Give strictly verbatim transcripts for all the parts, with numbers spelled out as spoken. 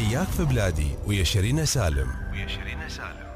حياك في بلادي ويا شيرين سالم ويا شيرين سالم.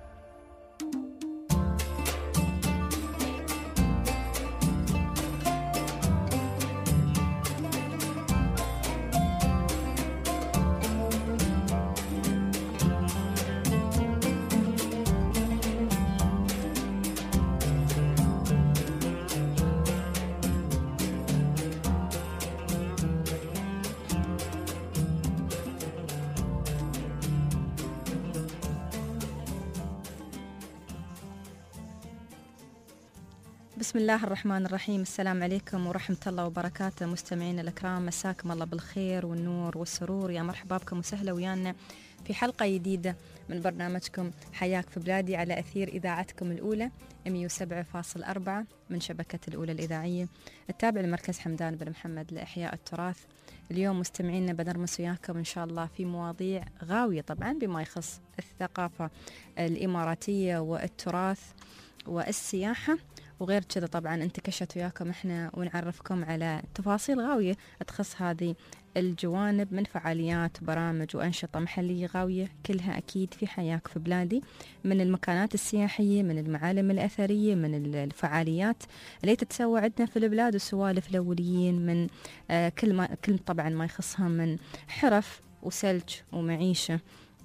بسم الله الرحمن الرحيم. السلام عليكم ورحمة الله وبركاته مستمعين الأكرام، مساكم الله بالخير والنور والسرور. يا مرحبا بكم وسهلا ويانا في حلقة جديدة من برنامجكم حياك في بلادي على أثير إذاعتكم الأولى مئة وسبعة فاصلة أربعة من شبكة الأولى الإذاعية التابع لمركز حمدان بن محمد لإحياء التراث. اليوم مستمعينا بنرمس وياكم إن شاء الله في مواضيع غاوية طبعا بما يخص الثقافة الإماراتية والتراث والسياحة وغير كذا. طبعا انتكشت وياكم احنا ونعرفكم على تفاصيل غاوية تخص هذه الجوانب من فعاليات برامج وأنشطة محلية غاوية، كلها أكيد في حياك في بلادي، من المكانات السياحية، من المعالم الأثرية، من الفعاليات اللي تتسوى عندنا في البلاد وسوالف الأوليين، من آه كل ما كل طبعا ما يخصها من حرف وسلج ومعيشة،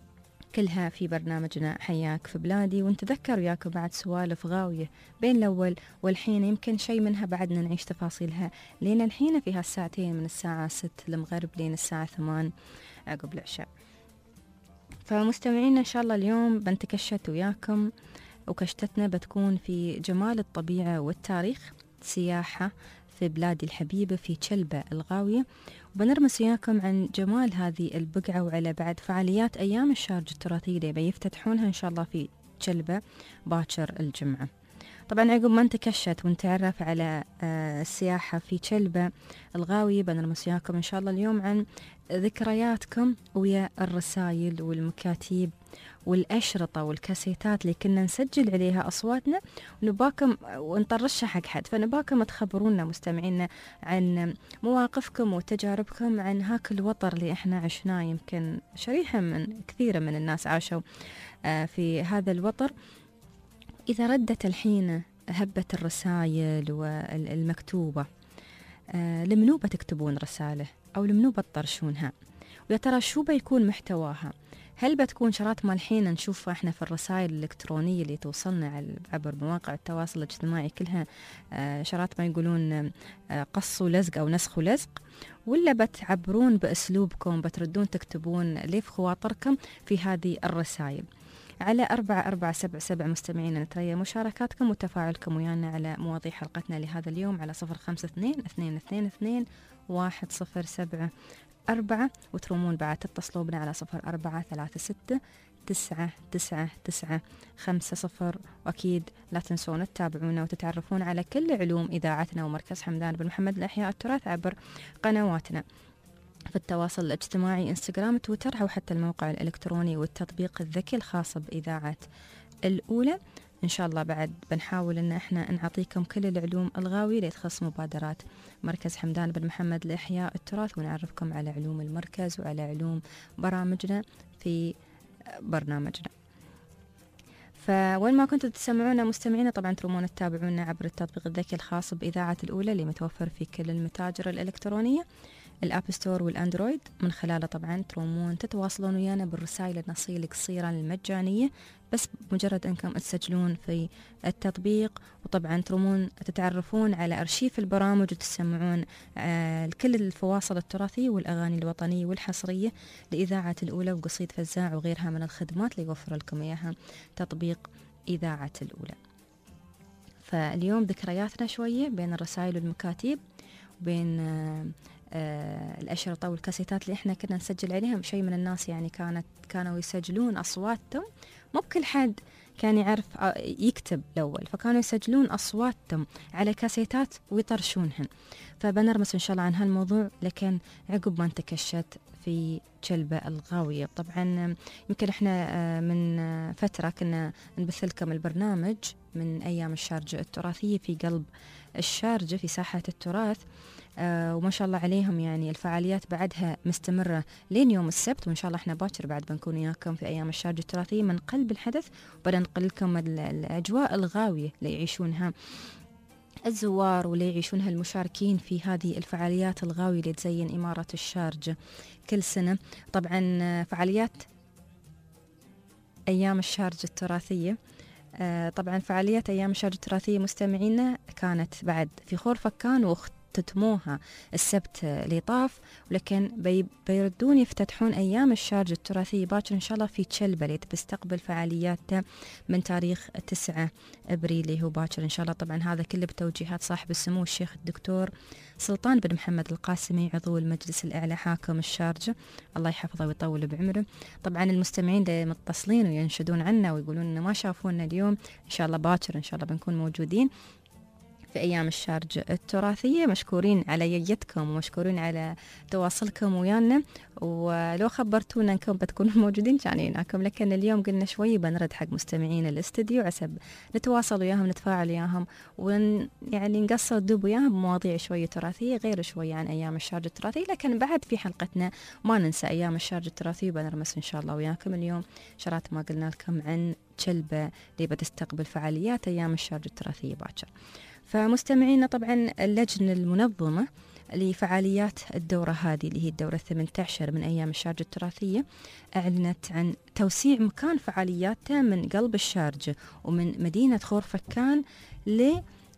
كلها في برنامجنا حياك في بلادي. ونتذكر وياكم بعد سوالف غاوية بين الأول والحين، يمكن شيء منها بعدنا نعيش تفاصيلها لين الحين في هالساعتين من الساعة ست المغرب لين الساعة ثمان عقب العشاء. فمستمعين إن شاء الله اليوم بنتكشت وياكم وكشتتنا بتكون في جمال الطبيعة والتاريخ، سياحة في بلادي الحبيبة في تشلبة الغاوية، وبنرمس وياكم عن جمال هذه البقعة وعلى بعد فعاليات أيام الشارجة التراثية اللي بيفتتحونها إن شاء الله في تشلبة باكر الجمعة. طبعا عقب ما نتكشت ونتعرف على السياحة في تشلبة الغاوية بنرمس وياكم إن شاء الله اليوم عن ذكرياتكم ويا الرسائل والمكاتيب والأشرطة والكاسيتات اللي كنا نسجل عليها أصواتنا ونباكم ونطرشها حق حد. فنباكم تخبرونا مستمعينا عن مواقفكم وتجاربكم عن هاك الوطر اللي احنا عشناه، يمكن شريحة من كثيرة من الناس عاشوا في هذا الوطر. إذا ردت الحين هبة الرسائل والمكتوبة، لمنو بتكتبون رسالة أو لمنو بتطرشونها؟ ويا ترى شو بيكون محتواها؟ هل بتكون شرات ما الحين نشوفها احنا في الرسائل الإلكترونية اللي توصلنا عبر مواقع التواصل الاجتماعي كلها شرات ما يقولون قص ولزق أو نسخ ولزق، ولا بتعبرون بأسلوبكم بتردون تكتبون ليه في خواطركم في هذه الرسائل؟ على أربعة أربعة سبعة سبعة مستمعين نتريا مشاركاتكم وتفاعلكم ويانا على مواضيع حلقتنا لهذا اليوم على صفر خمسة اثنين اثنين اثنين اثنين واحد صفر سبعة أربعة، وترومون بعد تتصلوا بنا على صفر أربعة ثلاثة ستة تسعة تسعة تسعة خمسة صفر. وأكيد لا تنسون تتابعونا وتتعرفون على كل علوم إذاعتنا ومركز حمدان بن محمد لإحياء التراث عبر قنواتنا في التواصل الاجتماعي انستغرام تويتر أو حتى الموقع الإلكتروني والتطبيق الذكي الخاص بإذاعة الأولى. إن شاء الله بعد بنحاول إن إحنا نعطيكم كل العلوم الغاوية اللي تخص مبادرات مركز حمدان بن محمد لإحياء التراث، ونعرفكم على علوم المركز وعلى علوم برامجنا في برنامجنا. فوين ما كنتوا تسمعونا مستمعينا طبعا ترومون تتابعونا عبر التطبيق الذكي الخاص بإذاعة الأولى اللي متوفر في كل المتاجر الإلكترونية الأب ستور والأندرويد. من خلاله طبعا ترومون تتواصلون ويانا بالرسائل النصية القصيرة المجانية، بس مجرد أنكم تسجلون في التطبيق. وطبعا ترومون تتعرفون على أرشيف البرامج وتسمعون آه كل الفواصل التراثية والأغاني الوطنية والحصرية لإذاعة الأولى وقصيد فزاع وغيرها من الخدمات اللي يوفر لكم إياها تطبيق إذاعة الأولى. فاليوم ذكرياتنا شوية بين الرسائل والمكاتيب وبين آه آه الأشرطة والكاسيتات اللي إحنا كنا نسجل عليهم. شيء من الناس يعني كانت كانوا يسجلون أصواتهم، مو بكل حد كان يعرف يكتب الأول، فكانوا يسجلون أصواتهم على كاسيتات ويطرشونهن. فبنرمس إن شاء الله عن هالموضوع لكن عقب ما انتكشت في تشلبة الغاوية. طبعا يمكن إحنا من فترة كنا نبث لكم البرنامج من أيام الشارجة التراثية في قلب الشارجة في ساحة التراث. آه وما شاء الله عليهم، يعني الفعاليات بعدها مستمرة لين يوم السبت، وإن شاء الله إحنا باكر بعد بنكون وياكم في أيام الشارجة التراثية من قلب الحدث، وبننقل لكم الأجواء الغاوية اللي يعيشونها الزوار واللي يعيشونها المشاركين في هذه الفعاليات الغاوية اللي تزين إمارة الشارجة كل سنة. طبعا فعاليات أيام الشارجة التراثية، آه طبعا فعاليات أيام الشارجة التراثية مستمعينا كانت بعد في خور فكان واختتموها السبت اللي طاف، ولكن بي بيردون يفتتحون أيام الشارجة التراثية باكر إن شاء الله في تشلبة اللي بتستقبل فعالياتها من تاريخ تسعة أبريل اللي هو باكر إن شاء الله. طبعا هذا كله بتوجيهات صاحب السمو الشيخ الدكتور سلطان بن محمد القاسمي عضو المجلس الأعلى حاكم الشارجة، الله يحفظه ويطول بعمره. طبعا المستمعين اللي متصلين وينشدون عنا ويقولون إن ما شافونا اليوم، إن شاء الله باكر إن شاء الله بنكون موجودين في أيام الشارجة التراثية. مشكورين على يدكم ومشكورين على تواصلكم ويانا، ولو خبرتونا أنكم بتكونوا موجودين كان جيناكم، لكن اليوم قلنا شوي بنرد حق مستمعين الاستديو عسب نتواصل وياهم نتفاعل وياهم ون يعني نقصر دوب وياهم بمواضيع شوية تراثية غير شوية عن أيام الشارجة التراثية. لكن بعد في حلقتنا ما ننسى أيام الشارجة التراثية، وبنرمس إن شاء الله وياكم اليوم شرات ما قلنا لكم عن تشلبة اللي بتستقبل فعاليات أيام الشارجة التراثية باكر. فمستمعينا طبعا اللجنة المنظمة لفعاليات الدورة هذه اللي هي الدورة الثامنة عشر من أيام الشارجة التراثية أعلنت عن توسيع مكان فعالياتها من قلب الشارجة ومن مدينة خور فكان ل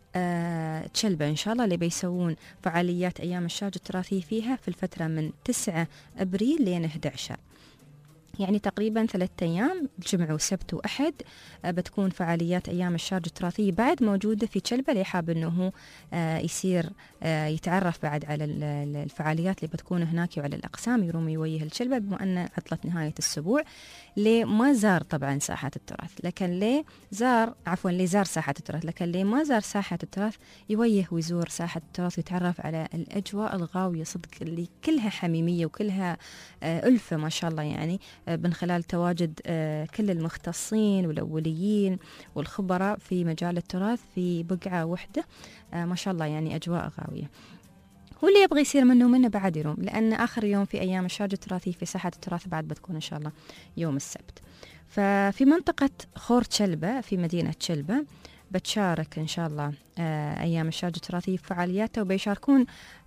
آه تشلبة إن شاء الله، اللي بيسوون فعاليات أيام الشارجة التراثية فيها في الفترة من تسعة أبريل لين أحد عشر، يعني تقريبا ثلاثة أيام، الجمعة والسبت وأحد بتكون فعاليات أيام الشارجة التراثية بعد موجودة في تشلبة. اللي حاب أنه يصير يتعرف بعد على الفعاليات اللي بتكون هناك وعلى الأقسام يروم يوجه لتشلبة، بما أن عطلة نهاية الأسبوع. ليه ما زار طبعا ساحة التراث، لكن ليه زار عفوا ليه زار ساحة التراث، لكن ليه ما زار ساحة التراث يوجه ويزور ساحة التراث ويتعرف على الأجواء الغاوية صدق اللي كلها حميمية وكلها ألفة ما شاء الله، يعني من خلال تواجد كل المختصين والأوليين والخبراء في مجال التراث في بقعة واحدة ما شاء الله، يعني أجواء غاوية. واللي يبغى يصير منه منه بعد يروم، لأن آخر يوم في أيام الشارجة التراثية في ساحة التراث بعد بتكون إن شاء الله يوم السبت. ففي منطقة خور تشلبة في مدينة تشلبة بتشارك إن شاء الله أيام الشارجة التراثية في فعالياتها، وبيشاركون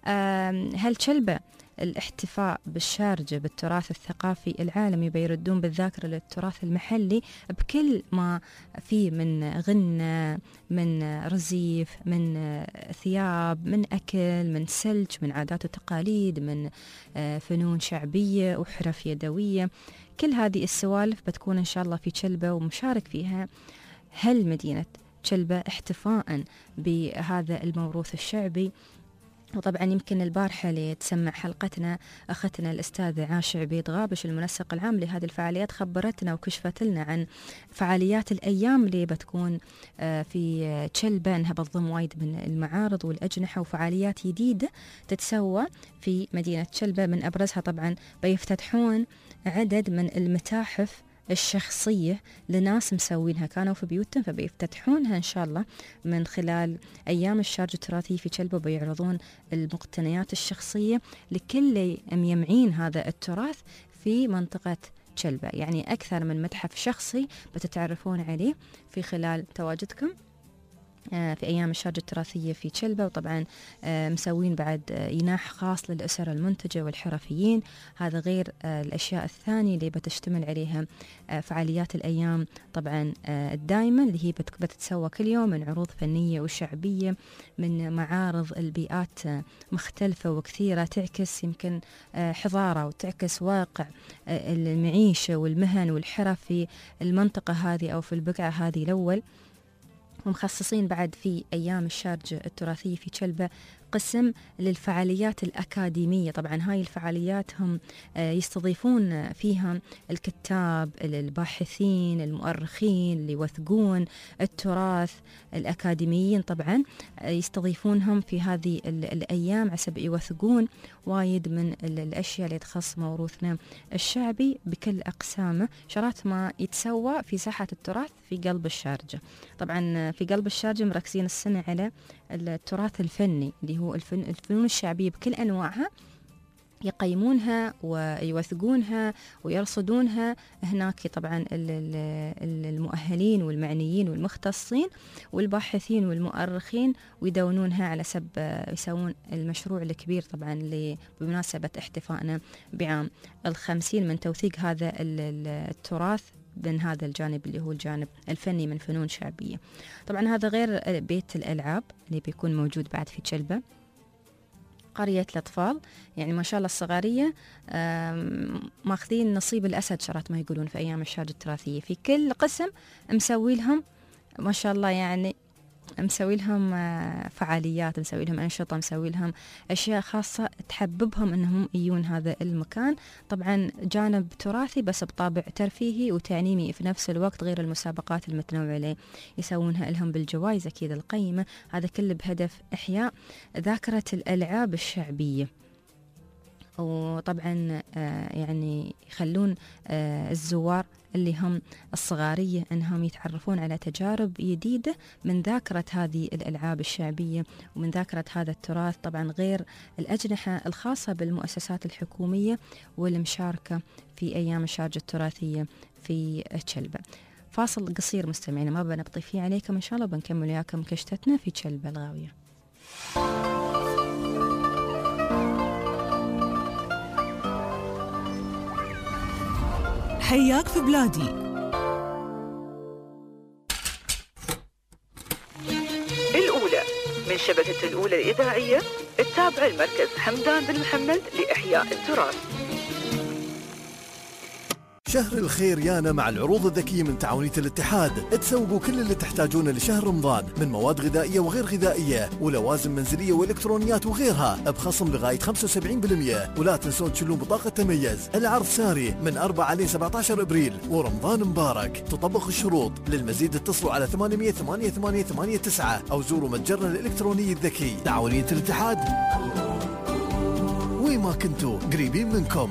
هل تشلبة الاحتفاء بالشارجة بالتراث الثقافي العالمي، بيردون بالذاكرة للتراث المحلي بكل ما فيه من غنى، من رزيف، من ثياب، من أكل، من سلج، من عادات وتقاليد، من فنون شعبية وحرف يدوية. كل هذه السوالف بتكون إن شاء الله في تشلبة، ومشارك فيها هل مدينة تشلبة احتفاء بهذا الموروث الشعبي. وطبعا يمكن البارحة اللي تسمع حلقتنا أختنا الأستاذة عاشع عبيد غابش المنسق العام لهذه الفعاليات خبرتنا وكشفت لنا عن فعاليات الأيام اللي بتكون في تشلبة، أنها بتضم وايد من المعارض والأجنحة وفعاليات جديدة تتسوى في مدينة تشلبة. من أبرزها طبعا بيفتتحون عدد من المتاحف الشخصية لناس مسوينها كانوا في بيوتهم، فبيفتتحونها إن شاء الله من خلال أيام الشارجة التراثية في تشلبة، وبيعرضون المقتنيات الشخصية لكل ميمعين هذا التراث في منطقة تشلبة. يعني أكثر من متحف شخصي بتتعرفون عليه في خلال تواجدكم في أيام الشارجة التراثية في تشلبة. وطبعا مسوين بعد إناح خاص للأسر المنتجة والحرفيين، هذا غير الأشياء الثانية اللي بتشتمل عليها فعاليات الأيام طبعا الدائمة اللي هي بتتسوى كل يوم من عروض فنية وشعبية، من معارض البيئات مختلفة وكثيرة تعكس يمكن حضارة وتعكس واقع المعيشة والمهن والحرف في المنطقة هذه أو في البقعة هذه الأول. ومخصصين بعد في أيام الشارجة التراثية في تشلبة قسم للفعاليات الأكاديمية. طبعا هاي الفعاليات هم يستضيفون فيها الكتاب، الباحثين، المؤرخين اللي يوثقون التراث، الأكاديميين طبعا يستضيفونهم في هذه الأيام عسب يوثقون وايد من الأشياء اللي تخص موروثنا الشعبي بكل أقسامه، شرات ما يتسوى في ساحة التراث في قلب الشارجة. طبعا في قلب الشارجة مركزين السنة على التراث الفني اللي هو الفن الفنون الشعبية بكل أنواعها، يقيمونها ويوثقونها ويرصدونها هناك. طبعا المؤهلين والمعنيين والمختصين والباحثين والمؤرخين، ويدونونها على سب يسوون المشروع الكبير طبعا اللي بمناسبة احتفائنا بعام الخمسين من توثيق هذا التراث من هذا الجانب اللي هو الجانب الفني من فنون شعبية. طبعا هذا غير بيت الألعاب اللي بيكون موجود بعد في تشلبة، قرية الأطفال، يعني ما شاء الله الصغارية ماخذين نصيب الأسد شرات ما يقولون في أيام الشارجة التراثية. في كل قسم مسوي لهم ما شاء الله، يعني مسوي لهم فعاليات، مسوي لهم أنشطة، مسوي لهم أشياء خاصة تحببهم أنهم يجون هذا المكان. طبعا جانب تراثي بس بطابع ترفيهي وتعليمي في نفس الوقت، غير المسابقات المتنوعة اللي يسوونها لهم بالجوائز أكيد القيمة. هذا كله بهدف إحياء ذاكرة الألعاب الشعبية، وطبعا يعني يخلون الزوار اللي هم الصغارية أنهم يتعرفون على تجارب جديدة من ذاكرة هذه الألعاب الشعبية ومن ذاكرة هذا التراث. طبعا غير الأجنحة الخاصة بالمؤسسات الحكومية والمشاركة في أيام الشارجة التراثية في تشلبة. فاصل قصير مستمعين ما بنبطي فيه عليكم إن شاء الله، وبنكمل وياكم كشتتنا في تشلبة الغاوية. حياك في بلادي. الأولى من شبكة الأولى الإذاعية التابعة المركز حمدان بن محمد لإحياء التراث. شهر الخير يانا مع العروض الذكية من تعاونية الاتحاد. تسوقوا كل اللي تحتاجونه لشهر رمضان من مواد غذائية وغير غذائية ولوازم منزلية والكترونيات وغيرها بخصم لغاية خمسة وسبعين بالمئة. ولا تنسون تشيلون بطاقة تميز. العرض ساري من أربعة ل سبعة عشر ابريل ورمضان مبارك. تطبق الشروط. للمزيد اتصلوا على ثمانية ثمانية ثمانية ثمانية تسعة او زوروا متجرنا الالكتروني الذكي. تعاونية الاتحاد، وين ما كنتوا قريبين منكم.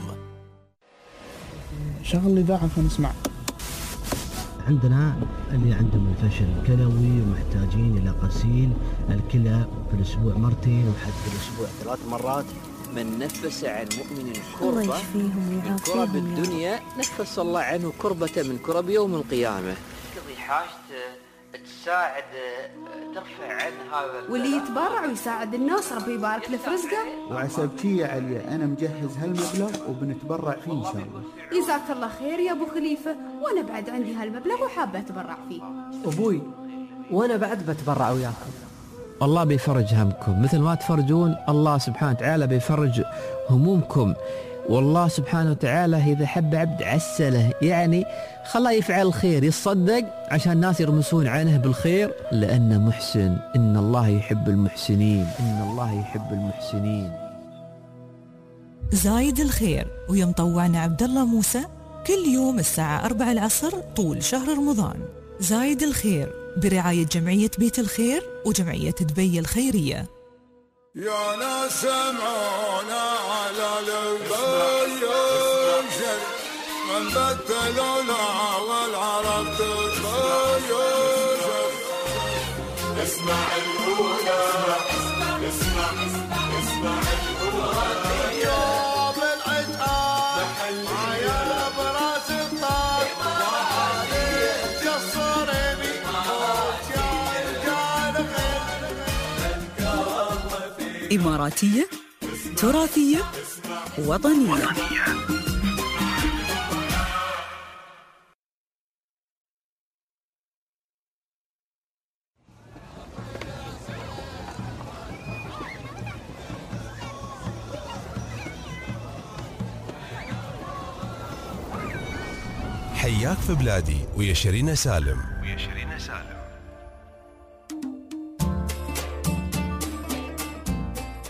شغل الإذاعة فنسمع. عندنا اللي عندهم الفشل الكلوي ومحتاجين إلى غسيل الكلى في الأسبوع مرتين وحتى الأسبوع ثلاث مرات. من نفس عن مؤمن كربة من كرب الدنيا نفس الله عنه كربة من كرب يوم القيامة. تقضي حاجته، تساعد، ترفع عن هذا، واللي يتبرع ويساعد الناس ربي يبارك له في رزقه. وعسبتي يا عليا أنا مجهز هالمبلغ وبنتبرع فيه إن شاء الله. جزاك الله خير يا أبو خليفة، وأنا بعد عندي هالمبلغ وحابة أتبرع فيه. أبوي وأنا بعد بتبرع وياكم. الله بيفرج همكم مثل ما تفرجون، الله سبحانه وتعالى بيفرج همومكم. والله سبحانه وتعالى إذا حب عبد عسله، يعني خلاه يفعل الخير، يصدق عشان الناس يرمسون عنه بالخير، لأنه محسن. إن الله يحب المحسنين، إن الله يحب المحسنين. زايد الخير ويا مطوعنا عبد الله موسى كل يوم الساعة أربعة العصر طول شهر رمضان. زايد الخير برعاية جمعية بيت الخير وجمعية دبي الخيرية. يا ناس سمعونا على البيت من بتلونا والعرب تبيت. اسمع الأولى، اسمع اسمع الأولى يوم العتاب يا براس الطاب وعلي جصرني إماراتية، تراثية، وطنية. حياك في بلادي ويا شيرين سالم. ويا شيرين سالم.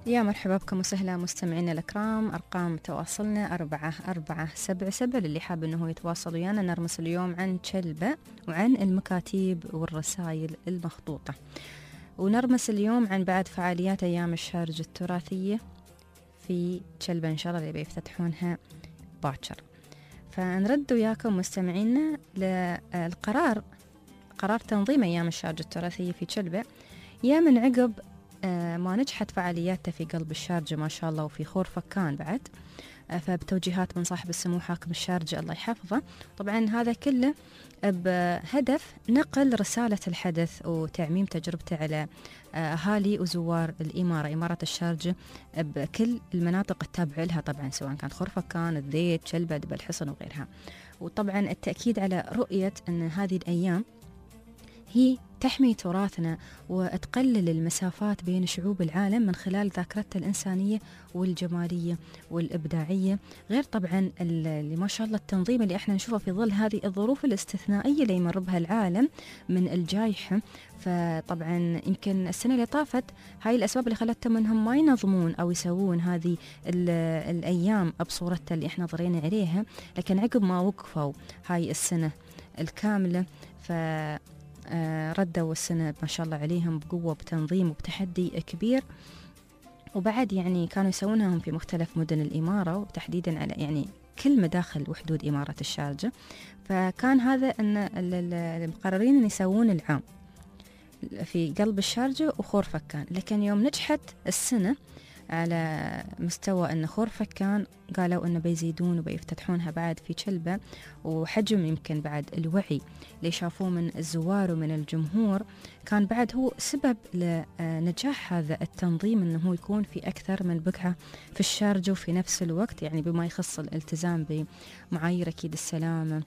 يا مرحبا بكم وسهلا مستمعينا الأكرام. أرقام تواصلنا أربعة أربعة سبعة سبعة للي حاب أنه يتواصل ويانا. نرمس اليوم عن تشلبة وعن المكاتيب والرسائل المخطوطة، ونرمس اليوم عن بعد فعاليات أيام الشارج التراثية في تشلبة إن شاء الله اللي بيفتتحونها باكر. فنرد وياكم مستمعينا للقرار، قرار تنظيم أيام الشارج التراثية في تشلبة يا من عقب ما نجحت فعالياته في قلب الشارجة ما شاء الله وفي خور فكان بعد، فبتوجيهات من صاحب السمو حاكم الشارجة الله يحفظه. طبعا هذا كله بهدف نقل رسالة الحدث وتعميم تجربته على أهالي وزوار الإمارة، إمارة الشارجة بكل المناطق التابعة لها طبعا، سواء كانت خور فكان، الذيت، تشلبة، دبا الحصن وغيرها. وطبعا التأكيد على رؤية أن هذه الأيام هي تحمي تراثنا وتقلل المسافات بين شعوب العالم من خلال ذاكرتها الإنسانية والجمالية والإبداعية، غير طبعا اللي ما شاء الله التنظيم اللي احنا نشوفه في ظل هذه الظروف الاستثنائية اللي يمر بها العالم من الجائحة. فطبعا يمكن السنة اللي طافت هاي الأسباب اللي خلتهم منهم ما ينظمون أو يسوون هذه الأيام بصورتها اللي احنا ضرينا عليها، لكن عقب ما وقفوا هاي السنة الكاملة ف آه ردوا السنة ما شاء الله عليهم بقوة بتنظيم وبتحدي كبير. وبعد يعني كانوا يسوونهم في مختلف مدن الإمارة وتحديدا على يعني كل مداخل وحدود إمارة الشارجة. فكان هذا أن المقررين أن يسوون العام في قلب الشارجة وخور فكان، لكن يوم نجحت السنة على مستوى أن خور فكان قالوا أنه بيزيدون وبيفتتحونها بعد في تشلبة، وحجم يمكن بعد الوعي اللي شافوه من الزوار ومن الجمهور كان بعد هو سبب لنجاح هذا التنظيم أنه هو يكون في أكثر من بقعة في الشارجة، وفي نفس الوقت يعني بما يخص الالتزام بمعايير أكيد السلامة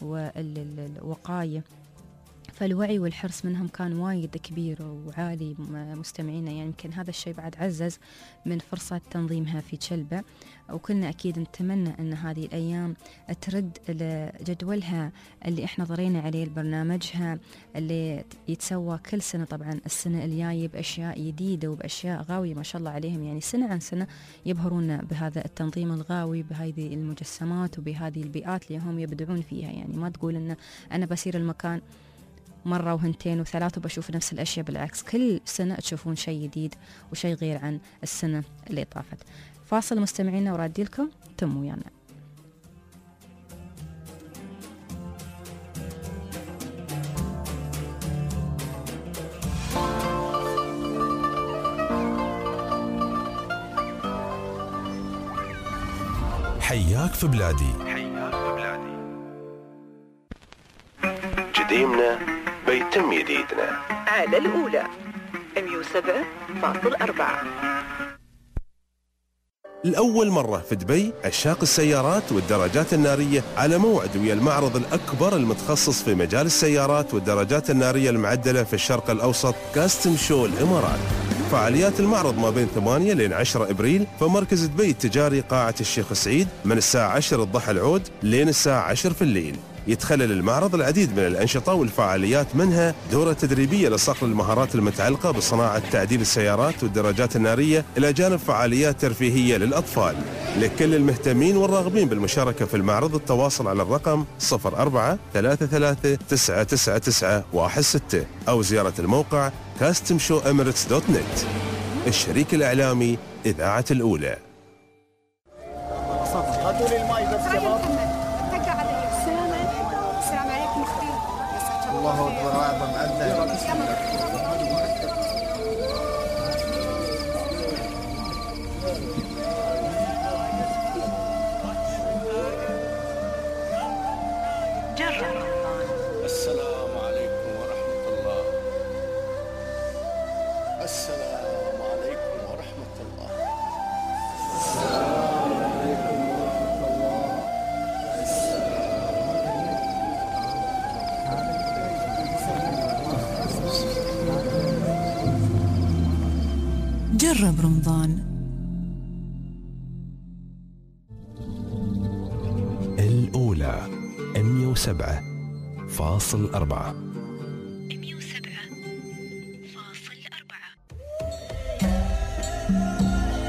والوقاية. فالوعي والحرص منهم كان وايد كبير وعالي مستمعينا، يعني يمكن هذا الشيء بعد عزز من فرصة تنظيمها في تشلبة. وكلنا أكيد نتمنى أن هذه الأيام ترد لجدولها اللي إحنا ضرينا عليه برنامجها اللي يتسوى كل سنة. طبعا السنة الجاية بأشياء جديدة وبأشياء غاوية ما شاء الله عليهم، يعني سنة عن سنة يبهرونا بهذا التنظيم الغاوي بهذه المجسمات وبهذه البيئات اللي هم يبدعون فيها. يعني ما تقول أن أنا بسير المكان مرة وهنتين وثلاثة وبشوف نفس الأشياء، بالعكس كل سنة تشوفون شيء جديد وشيء غير عن السنة اللي طافت. فاصل مستمعينا ورادي لكم تم ويانا. حياك في بلادي، حياك في بلادي. قديمنا بيتم جديدنا على الأولى مية وسبعة فاصل أربعة. لأول مرة في دبي عشاق السيارات والدراجات النارية على موعد ويا المعرض الأكبر المتخصص في مجال السيارات والدراجات النارية المعدلة في الشرق الأوسط، كاستم شو الإمارات. فعاليات المعرض ما بين ثمانية لين عشرة إبريل في مركز دبي التجاري قاعة الشيخ سعيد من الساعة عشرة الضحى العود لين الساعة عشرة في الليل. يتخلل المعرض العديد من الأنشطة والفعاليات، منها دورة تدريبية لصقل المهارات المتعلقة بصناعة تعديل السيارات والدراجات النارية، إلى جانب فعاليات ترفيهية للأطفال. لكل المهتمين والراغبين بالمشاركة في المعرض التواصل على الرقم صفر أربعة ثلاثة ثلاثة تسعة تسعة تسعة واحد ستة أو زيارة الموقع كاستم شو إميريتس دوت نت. الشريك الإعلامي إذاعة الأولى. هاتوا لي الماي بس شباب. الله أكبر أعظم أذن. السلام عليكم ورحمة الله. السلام عليكم ورحمة الله. السلام عليكم ورحمة الله. جرب رمضان. الأولى مية وسبعة فاصل أربعة. مية وسبعة فاصل أربعة.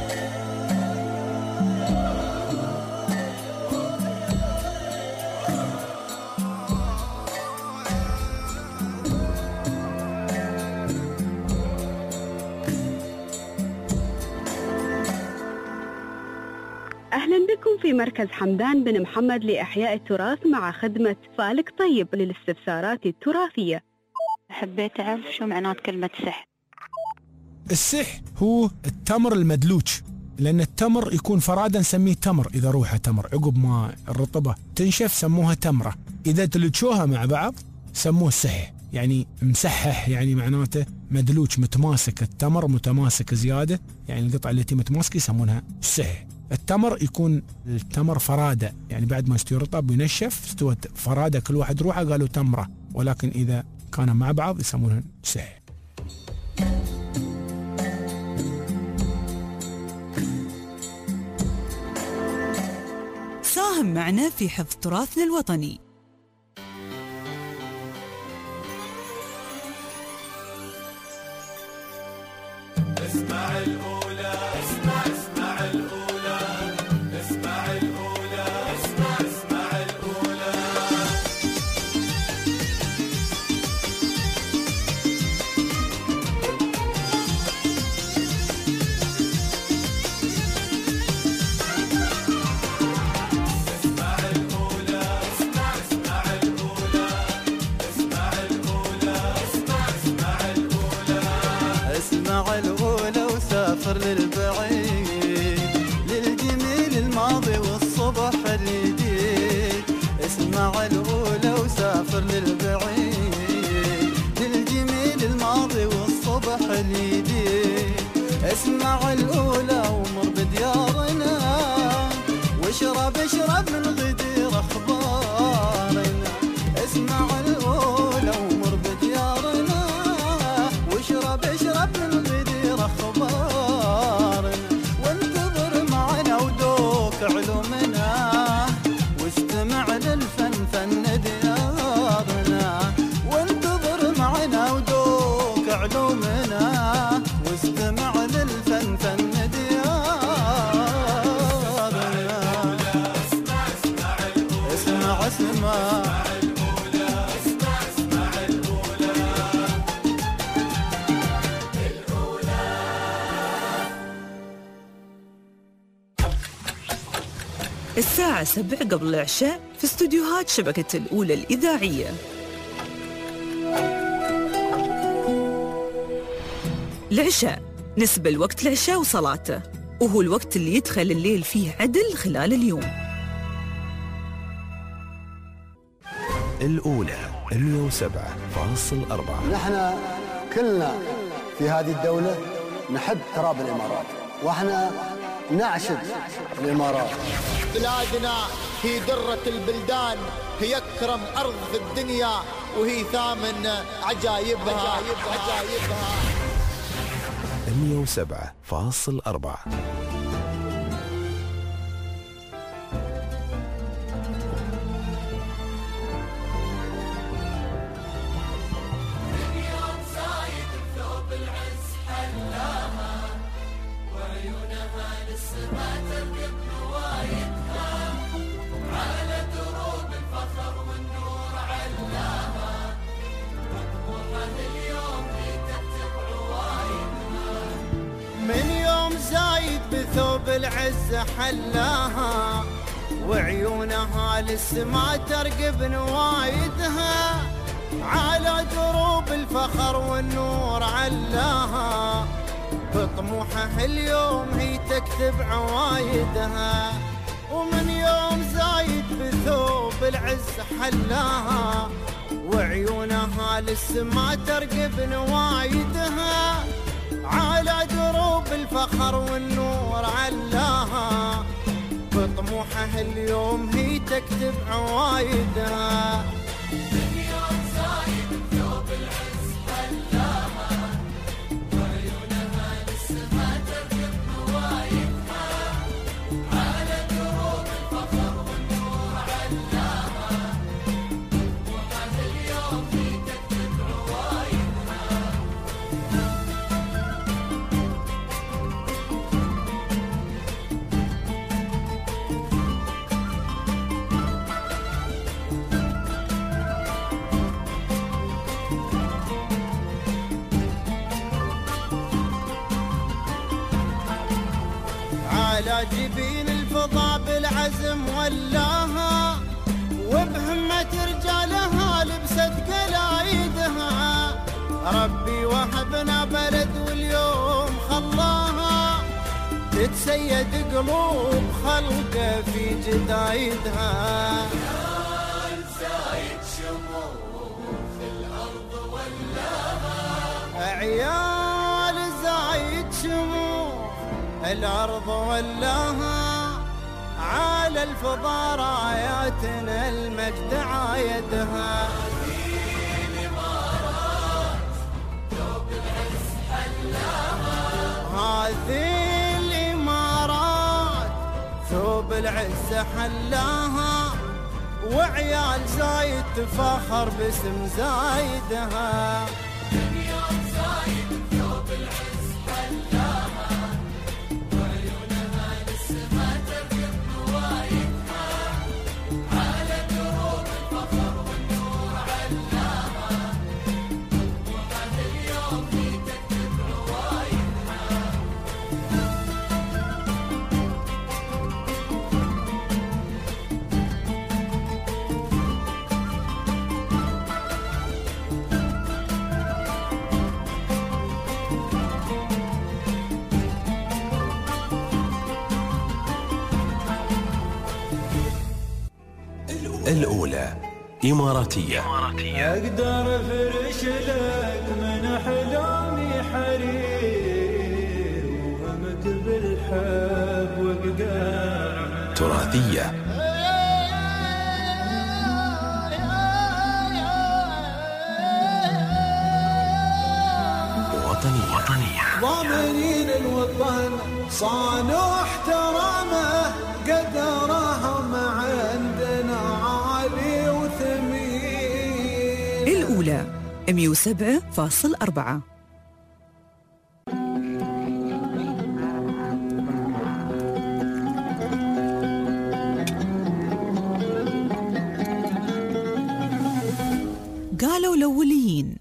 أهلا بكم في مركز حمدان بن محمد لإحياء التراث مع خدمة فالك طيب للاستفسارات التراثية. حبيت أعرف شو معنات كلمة سح. السح هو التمر المدلوج، لأن التمر يكون فرادة نسميه تمر، إذا روحه تمر عقب ما الرطبة تنشف سموها تمرة، إذا تلجوها مع بعض سموه سح، يعني مسحح، يعني معناته مدلوج متماسك، التمر متماسك زيادة، يعني القطعة التي متماسكة يسمونها سح. التمر يكون التمر فرادة، يعني بعد ما يستوي رطب وينشف استوت فرادة كل واحد روحه قالوا تمرة، ولكن إذا كانوا مع بعض يسمونها سح. ساهم معنا في حفظ تراثنا الوطني. اسمع الأولى، اسمع اسمع الأولى، اسمع الأولى، اسمع اسمع الأولى. اسمع الأولى، اسمع اسمع الأولى، اسمع الأولى، اسمع اسمع الأولى. اسمع الأولى وسافر للبعيد، للجميل الماضي والصبح الجديد. اسمع الأولى وسافر للبعيد، للجميل الماضي والصبح الجديد. اسمع الأولى ومر بديارنا، واشرب اشرب من غدير أخبارنا. اسمع الأولى ومر بديارنا، واشرب اشرب من غدير أخبارنا. وانتظر معنا ودوك علومنا، واستمع للفن فن ديارنا. وانتظر معنا ودوك علومنا، واستمع للفن فن ديارنا. اسمع اسمع الأولى، اسمع اسمع الساعة سبع قبل العشاء في استوديوهات شبكة الأولى الإذاعية. العشاء نسبة الوقت العشاء وصلاته، وهو الوقت اللي يدخل الليل فيه عدل خلال اليوم. الأولى مئة وسبعة فاصل أربعة. نحن كلنا في هذه الدولة نحب تراب الإمارات، وإحنا نعشق الإمارات. بلادنا هي درة البلدان، هي أكرم أرض في الدنيا، وهي ثامن عجائبها عجائبها. مئة وسبعة فاصل أربعة. من يوم زايد بثوب العز حلاها، وعيونها للسما ترقب نوايدها، على دروب الفخر والنور علاها، بطموحها اليوم هي تكتب عوايدها. ومن يوم زايد بثوب العز حلاها، وعيونها للسما ترقب نوايدها، على دروب الفخر والنور علاها، بطموحها اليوم هي تكتب عوايدها. من يوم زايد بثوب العز حلاها، وعيونها للسما ترقب نوايدها، على دروب الفخر والنور علاها، بطموحها اليوم هي تكتب عوايدها. على جبين الفضاء بالعزم ولاها، وبهمة رجالها لبست قلايدها. ربي وهبنا بلد واليوم خلاها تتسيد قلوب خلقه في جدايدها. زايد شموخ الأرض ولاها، عيال زايد شموخ الأرض ولاها، على الفضا راياتنا المجد عايدها. هذه الإمارات ثوب العز حلاها، وعيال زايد تفاخر باسم زايدها. يوم زايد ثوب العز حلاها، وعيونها للسما ترقب نوايدها، على دروب الفخر والنور علاها، وهذا اليوم في تكتب روايدها. الأولى إماراتية. أقدر أفرش لك من أحلامي حرير، وهمت بالحب وقدار. تراثية. وطنية. وطنية. ضامنين الوطن صانوا احترامه، قدرهم عندنا عالي وثمين. الأولى مية وسبعة فاصل أربعة. قالوا الأوليين.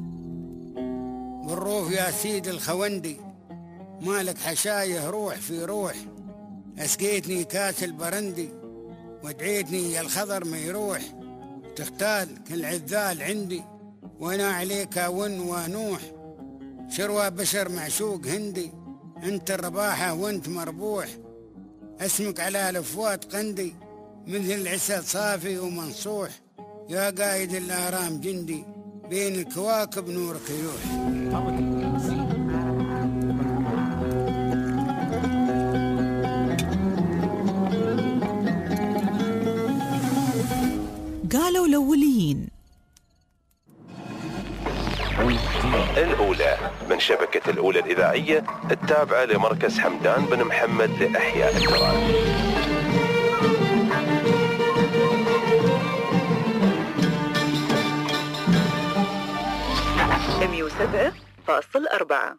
بالروف يا سيد الخوندي، مالك حشايه روح في روح، اسقيتني كاس البرندي، ودعيتني يا الخضر ما يروح، تختال كل عذال عندي، وانا عليك ون ونوح، شروى بشر معشوق هندي، انت الرباحة وانت مربوح، اسمك على الافوات قندي، مثل العسل صافي ومنصوح، يا قايد الآرام جندي، بين الكواكب نورك يلوح. قالوا الأوليين. الأولى من شبكة الأولى الإذاعية التابعة لمركز حمدان بن محمد لإحياء التراث. مية وسبعة فاصل أربعة.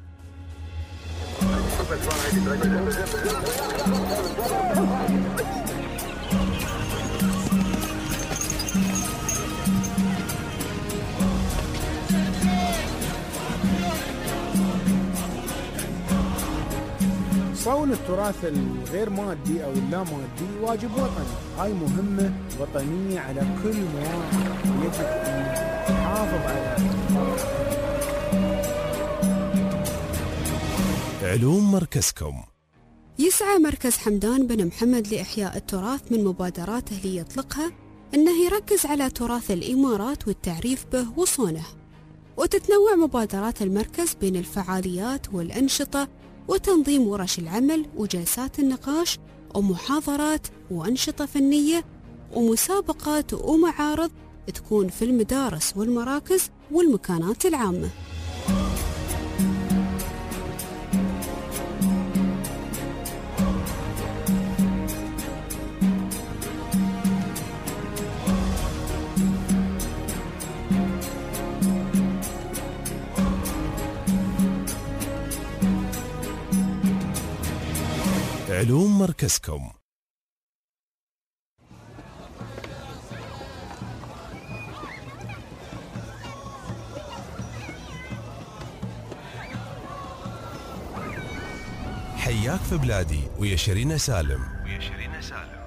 صون التراث الغير مادي أو اللا مادي واجب وطني، هاي مهمة وطنية على كل مواطن، يجب أن نحافظ على. علوم مركزكم. يسعى مركز حمدان بن محمد لإحياء التراث من مبادراته اللي يطلقها أنه يركز على تراث الإمارات والتعريف به وصونه، وتتنوع مبادرات المركز بين الفعاليات والأنشطة وتنظيم ورش العمل وجلسات النقاش ومحاضرات وأنشطة فنية ومسابقات ومعارض تكون في المدارس والمراكز والمكانات العامة. علوم مركزكم. حياك في بلادي ويا شيرين سالم. ويا شيرين سالم.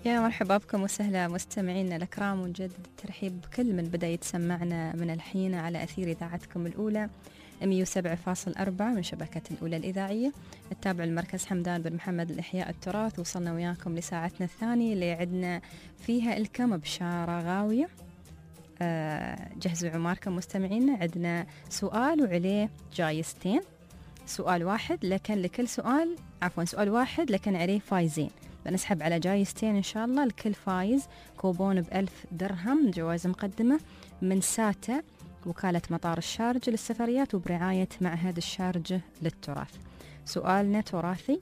يا مرحبا بكم وسهلا مستمعينا الأكرام، ونجدد الترحيب بكل من بدأ يتسمعنا من الحين على أثير إذاعتكم الأولى مية وسبعة فاصل أربعة من شبكة الأولى الإذاعية التابع المركز حمدان بن محمد لإحياء التراث. وصلنا وياكم لساعتنا الثانية اللي عدنا فيها الكم بشارة غاوية. أه جهزوا عماركم مستمعينا، عدنا سؤال وعليه جايزتين، سؤال واحد لكن لكل سؤال عفوا سؤال واحد لكن عليه فايزين، بنسحب على جايزتين إن شاء الله. الكل فايز كوبون بألف درهم جوائز مقدمة من ساتا وكالة مطار الشارجة للسفريات وبرعاية معهد الشارجة للتراث. سؤالنا تراثي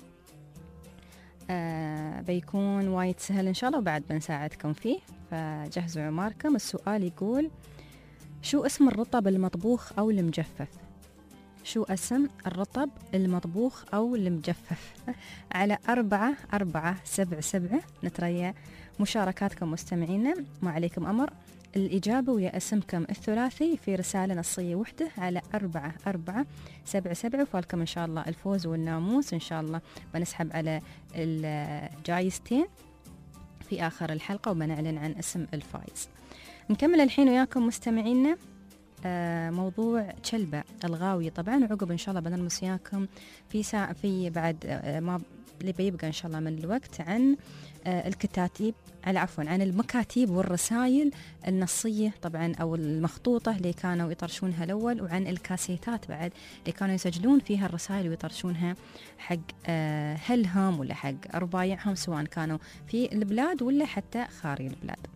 آه بيكون وايد سهل إن شاء الله وبعد بنساعدكم فيه، فجهزوا عماركم. السؤال يقول: شو اسم الرطب المطبوخ أو المجفف؟ شو اسم الرطب المطبوخ أو المجفف؟ على أربعة أربعة سبعة سبعة نتريا مشاركاتكم مستمعينا، ما عليكم أمر الإجابة ويا اسمكم الثلاثي في رسالة نصية وحدة على أربعة أربعة سبعة سبعة، وفالكم إن شاء الله الفوز والناموس. إن شاء الله بنسحب على الجايزتين في آخر الحلقة وبنعلن عن اسم الفائز. نكمل الحين وياكم مستمعينا آه موضوع تشلبة الغاوية طبعا، وعقب إن شاء الله بنلمس وياكم في ساعة في بعد آه ما اللي بيبقى إن شاء الله من الوقت عن آه الكتاتيب على عفوا عن المكاتيب والرسائل النصية طبعا أو المخطوطة اللي كانوا يطرشونها الأول، وعن الكاسيتات بعد اللي كانوا يسجلون فيها الرسائل ويطرشونها حق آه أهلهم ولا حق ربايعهم سواء كانوا في البلاد ولا حتى خارج البلاد.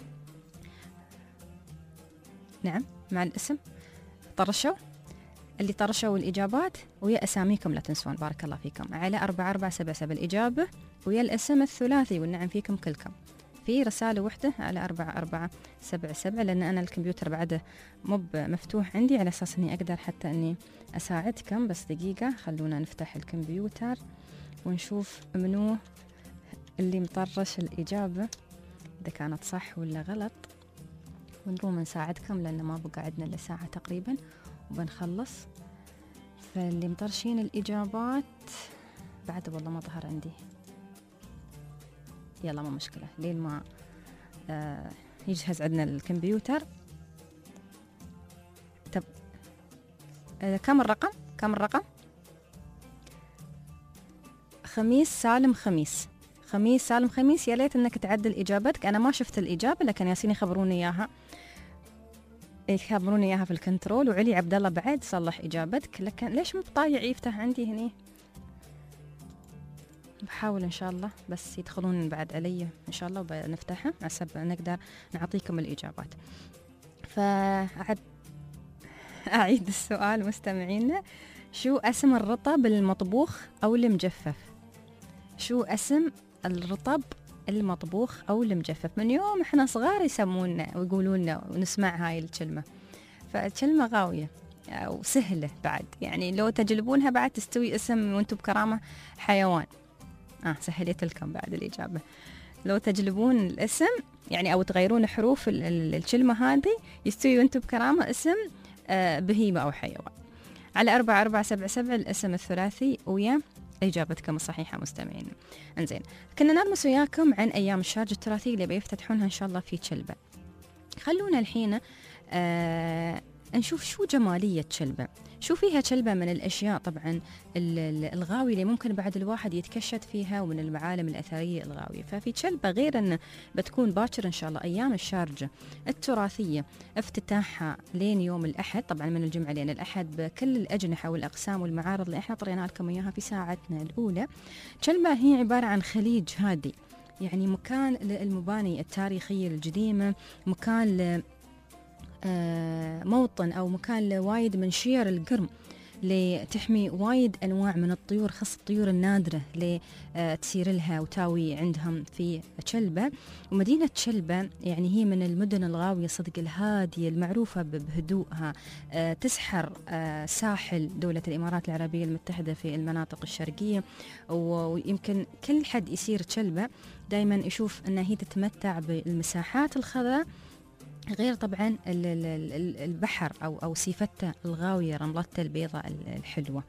نعم مع الاسم طرشوا اللي طرشوا الإجابات ويا أساميكم لا تنسون بارك الله فيكم على أربعة أربعة سبعة سبعة الإجابة ويا الاسم الثلاثي والنعم فيكم كلكم في رسالة واحدة على أربعة أربعة سبعة سبعة، لأن أنا الكمبيوتر بعده مب مفتوح عندي على أساس أني أقدر حتى أني أساعدكم. بس دقيقة خلونا نفتح الكمبيوتر ونشوف منو اللي مطرش الإجابة إذا كانت صح ولا غلط، ونروم نساعدكم لأن ما بقى عندنا إلا ساعة تقريبا وبنخلص. فاللي مطرشين الإجابات بعد والله ما ظهر عندي، يلا ما مشكلة لين ما آه يجهز عندنا الكمبيوتر. طب آه كم الرقم كم الرقم خميس سالم خميس خميس سالم خميس. يا ليت انك تعدل اجابتك، انا ما شفت الاجابه لكن ياسين يخبروني اياها يخبروني اياها في الكنترول، وعلي عبد الله بعد صلح اجابتك. لكن ليش مو طايع يفتح عندي هني؟ بحاول ان شاء الله بس يدخلون بعد علي ان شاء الله وبنفتحها حسب نقدر نعطيكم الاجابات. فأعد اعيد السؤال مستمعينا: شو اسم الرطب المطبوخ او المجفف؟ شو اسم الرطب المطبوخ أو المجفف؟ من يوم إحنا صغار يسمونا ويقولوننا ونسمع هاي الكلمة، فكلمة غاوية وسهلة بعد، يعني لو تجلبونها بعد تستوي اسم وانتم بكرامة حيوان. آه سهلت لكم بعد الإجابة، لو تجلبون الاسم يعني أو تغيرون حروف الكلمة هذه يستوي وانتم بكرامة اسم آه بهيمة أو حيوان. على أربعة أربعة سبعة سبعة الاسم الثلاثي ويا إجابتكم الصحيحة مستمعين. انزين كنا نرمس وياكم عن أيام الشارجة التراثية اللي بيفتتحونها إن شاء الله في تشلبة. خلونا الحين آه نشوف شو جمالية تشلبة، شو فيها تشلبة من الأشياء طبعا الغاوية اللي ممكن بعد الواحد يتكشت فيها ومن المعالم الأثرية الغاوية. ففي تشلبة غير أن بتكون باكر إن شاء الله أيام الشارجة التراثية افتتاحها لين يوم الأحد، طبعا من الجمعة لين الأحد بكل الأجنحة والأقسام والمعارض اللي احنا طرينا لكم إياها في ساعتنا الأولى. تشلبة هي عبارة عن خليج هادي، يعني مكان للمباني التاريخية القديمة، مكان ل آه موطن أو مكان لوايد من شير القرم لتحمي وايد أنواع من الطيور، خاصة الطيور النادرة لتسير لها وتاوي عندهم في تشلبة. ومدينة تشلبة يعني هي من المدن الغاوية صدق الهادية المعروفة بهدوءها، آه تسحر آه ساحل دولة الإمارات العربية المتحدة في المناطق الشرقية، ويمكن كل حد يسير تشلبة دايما يشوف أنها هي تتمتع بالمساحات الخضراء، غير طبعا البحر أو أو سيفتة الغاوية رملته البيضاء الحلوة.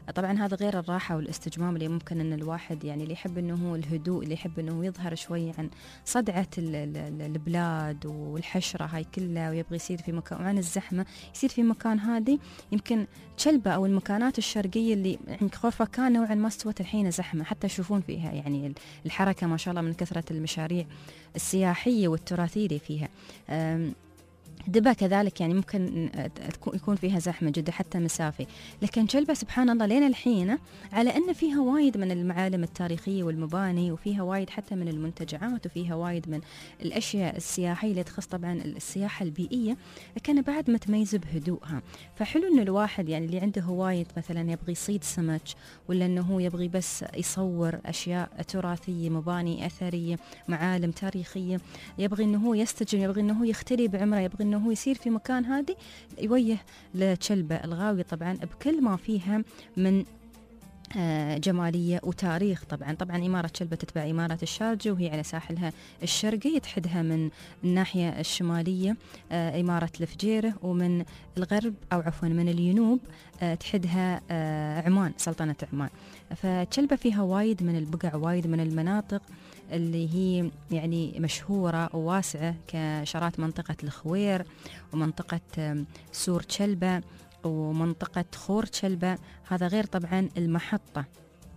طبعا هذا غير الراحة والاستجمام اللي ممكن أن الواحد يعني اللي يحب أنه هو الهدوء، اللي يحب أنه يظهر شوي عن صدعة البلاد والحشرة هاي كلها، ويبغى يصير في مكان وعن الزحمة يصير في مكان هادي. يمكن تشلبة أو المكانات الشرقية اللي يعني خرفة كان نوعا ما استوت الحين زحمة، حتى يشوفون فيها يعني الحركة ما شاء الله من كثرة المشاريع السياحية والتراثية اللي فيها. دبا كذلك يعني ممكن يكون فيها زحمة جدا حتى مسافة، لكن جلبة سبحان الله لين الحين على أن فيها وايد من المعالم التاريخية والمباني، وفيها وايد حتى من المنتجعات، وفيها وايد من الأشياء السياحية اللي تخص طبعا السياحة البيئية، لكن بعد متميزة بهدوءها. فحلو أنه الواحد يعني اللي عنده هواية مثلا يبغي يصيد سمك، ولا أنه هو يبغي بس يصور أشياء تراثية، مباني أثرية، معالم تاريخية، يبغي أنه هو يستجم، يبغي أنه هو يختلي بعمره، يبغي أنه هو يصير في مكان هادي، يوجه لتشلبة الغاوية طبعا بكل ما فيها من جمالية وتاريخ. طبعا طبعا إمارة تشلبة تتبع إمارة الشارجة، وهي على ساحلها الشرقي، تحدها من الناحية الشمالية إمارة الفجيرة، ومن الغرب أو عفوا من الجنوب تحدها عمان، سلطنة عمان. فتشلبة فيها وايد من البقع، وايد من المناطق اللي هي يعني مشهورة وواسعة، كشارات منطقة الخوير، ومنطقة سور تشلبة، ومنطقة خور تشلبة. هذا غير طبعا المحطة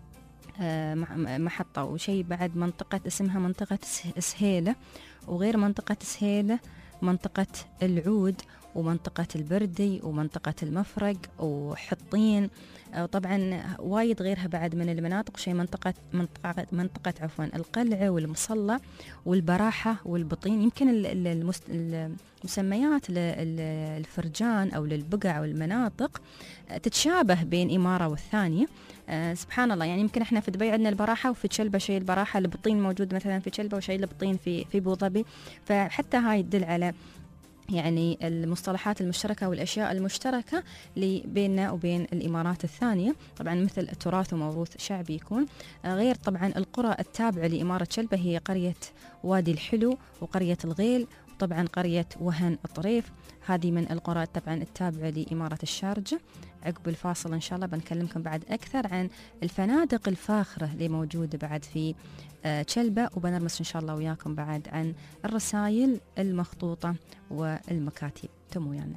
محطة وشيء بعد منطقة اسمها منطقة سهيلة، وغير منطقة سهيلة منطقة العود، ومنطقة البردي، ومنطقة المفرق، وحطين، وطبعا وايد غيرها بعد من المناطق، شيء منطقة منطقة منطقة عفوا القلعة والمصلى والبراحة والبطين. يمكن المسميات للفرجان أو للبقع والمناطق تتشابه بين إمارة والثانية. آه سبحان الله، يعني يمكن احنا في دبي عندنا البراحة، وفي تشلبة شيء البراحة، البطين موجود مثلا في تشلبة، وشيء البطين في في ابو ظبي. فحتى هاي تدل على يعني المصطلحات المشتركة والأشياء المشتركة اللي بيننا وبين الإمارات الثانية، طبعا مثل التراث وموروث شعبي يكون. غير طبعا القرى التابعة لإمارة تشلبة هي قرية وادي الحلو، وقرية الغيل، وطبعا قرية وهن الطريف. هذه من القرى طبعا التابعة لإمارة الشارجة. عقب الفاصل إن شاء الله بنكلمكم بعد أكثر عن الفنادق الفاخرة اللي موجودة بعد في تشلبة، وبنرمس إن شاء الله وياكم بعد عن الرسائل المخطوطة والمكاتب. تم ويانا.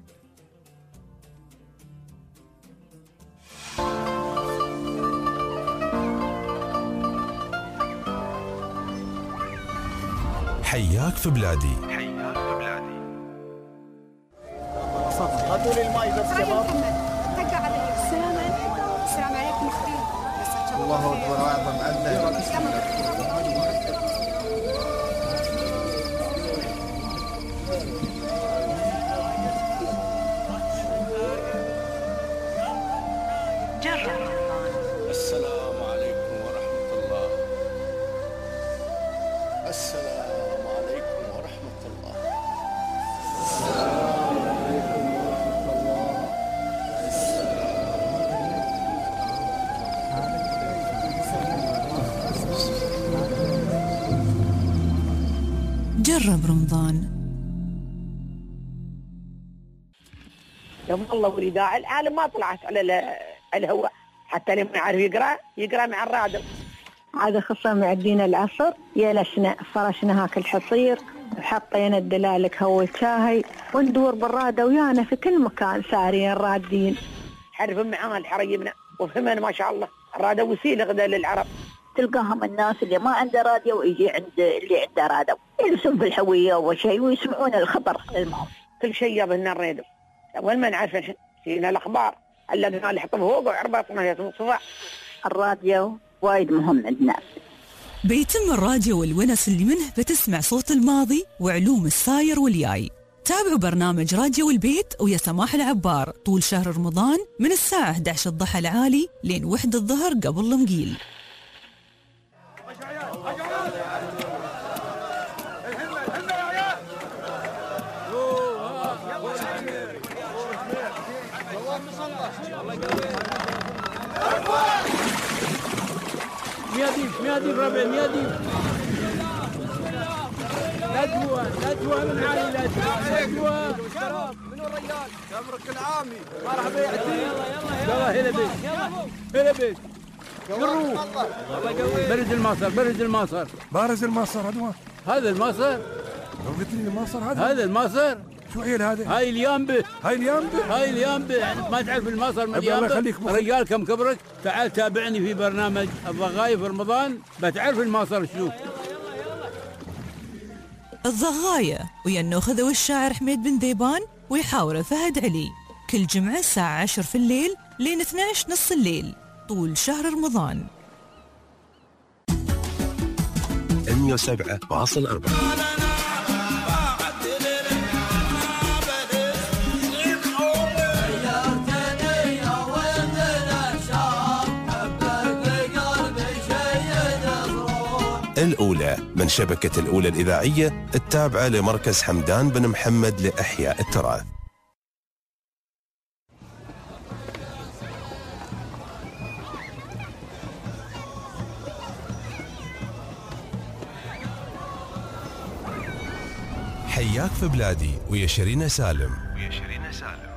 حياك في بلادي. حياك في بلادي. هاتوا لي الماي بس شباب. السلام عليكم. السلام عليكم اختي. الله اكبر واعظم عنا. السلام عليكم ورحمة الله. السلام عليكم ورحمة الله. السلام عليكم ورحمة الله. جرب رمضان. يا والله ولداع العالم ما طلعت على الهواء، حتى اللي ما يعرف يقرأ يقرأ مع الرادم. عاد خصوصا معدين العصر جلسنا فرشنا هاك الحصير، وحطينا الدلالك هو الشاهي، وندور بالرادة ويانا في كل مكان سارين رادين. حرف معاه حريمنا وفهمنا ما شاء الله. الرادة وسيلة غدا للعرب. تلقاهم الناس اللي ما عنده راديو ويجي عند اللي عنده راديو يلبسون في الحوية وشيء ويسمعون الخبر المهم. كل شيء جابنا الراديو. أول ما نعرف الحين فينا الأخبار اللي اللي حطوا فوق وعربطنا يا صفاء. الراديو وايد مهم عندنا. بيتم الراديو والونس اللي منه بتسمع صوت الماضي وعلوم الساير والياي. تابعوا برنامج راديو البيت ويا سماح العبار طول شهر رمضان من الساعة إحدى عشر الضحى العالي لين واحد الظهر قبل المقيل. مياديف مياديف ربع مياديف ندوة ندوة من عائلة ندوة شنو الرجال؟ تمرك العامي. مرحبا يا عتيق. يلا يلا يلا. هلا بيك. هلا بيك. قروه. الله يقويك. برد المصر برد المصر. بارز المصر هذا. هذا المصر. لو قلت لي المصر هذا. هذا المصر. شو عيل هذا؟ هاي اليامبه. هاي اليامبه. هاي اليامبه يعني ما تعرف المصر من اليامبه. الله يخليك. رجال كم كبرك؟ تعال تابعني في برنامج الضغاية في رمضان بتعرف المصر شو. الضغاية ويا النوخذ والشاعر حميد بن ذيبان ويحاوره فهد علي كل جمعة الساعة عشر في الليل لين اثني عشر نص الليل طول شهر رمضان. مية وسبعة فاصل أربعة. الأولى من شبكة الأولى الإذاعية التابعة لمركز حمدان بن محمد لإحياء التراث. حياك في بلادي ويا شيرين سالم. ويا شيرين سالم.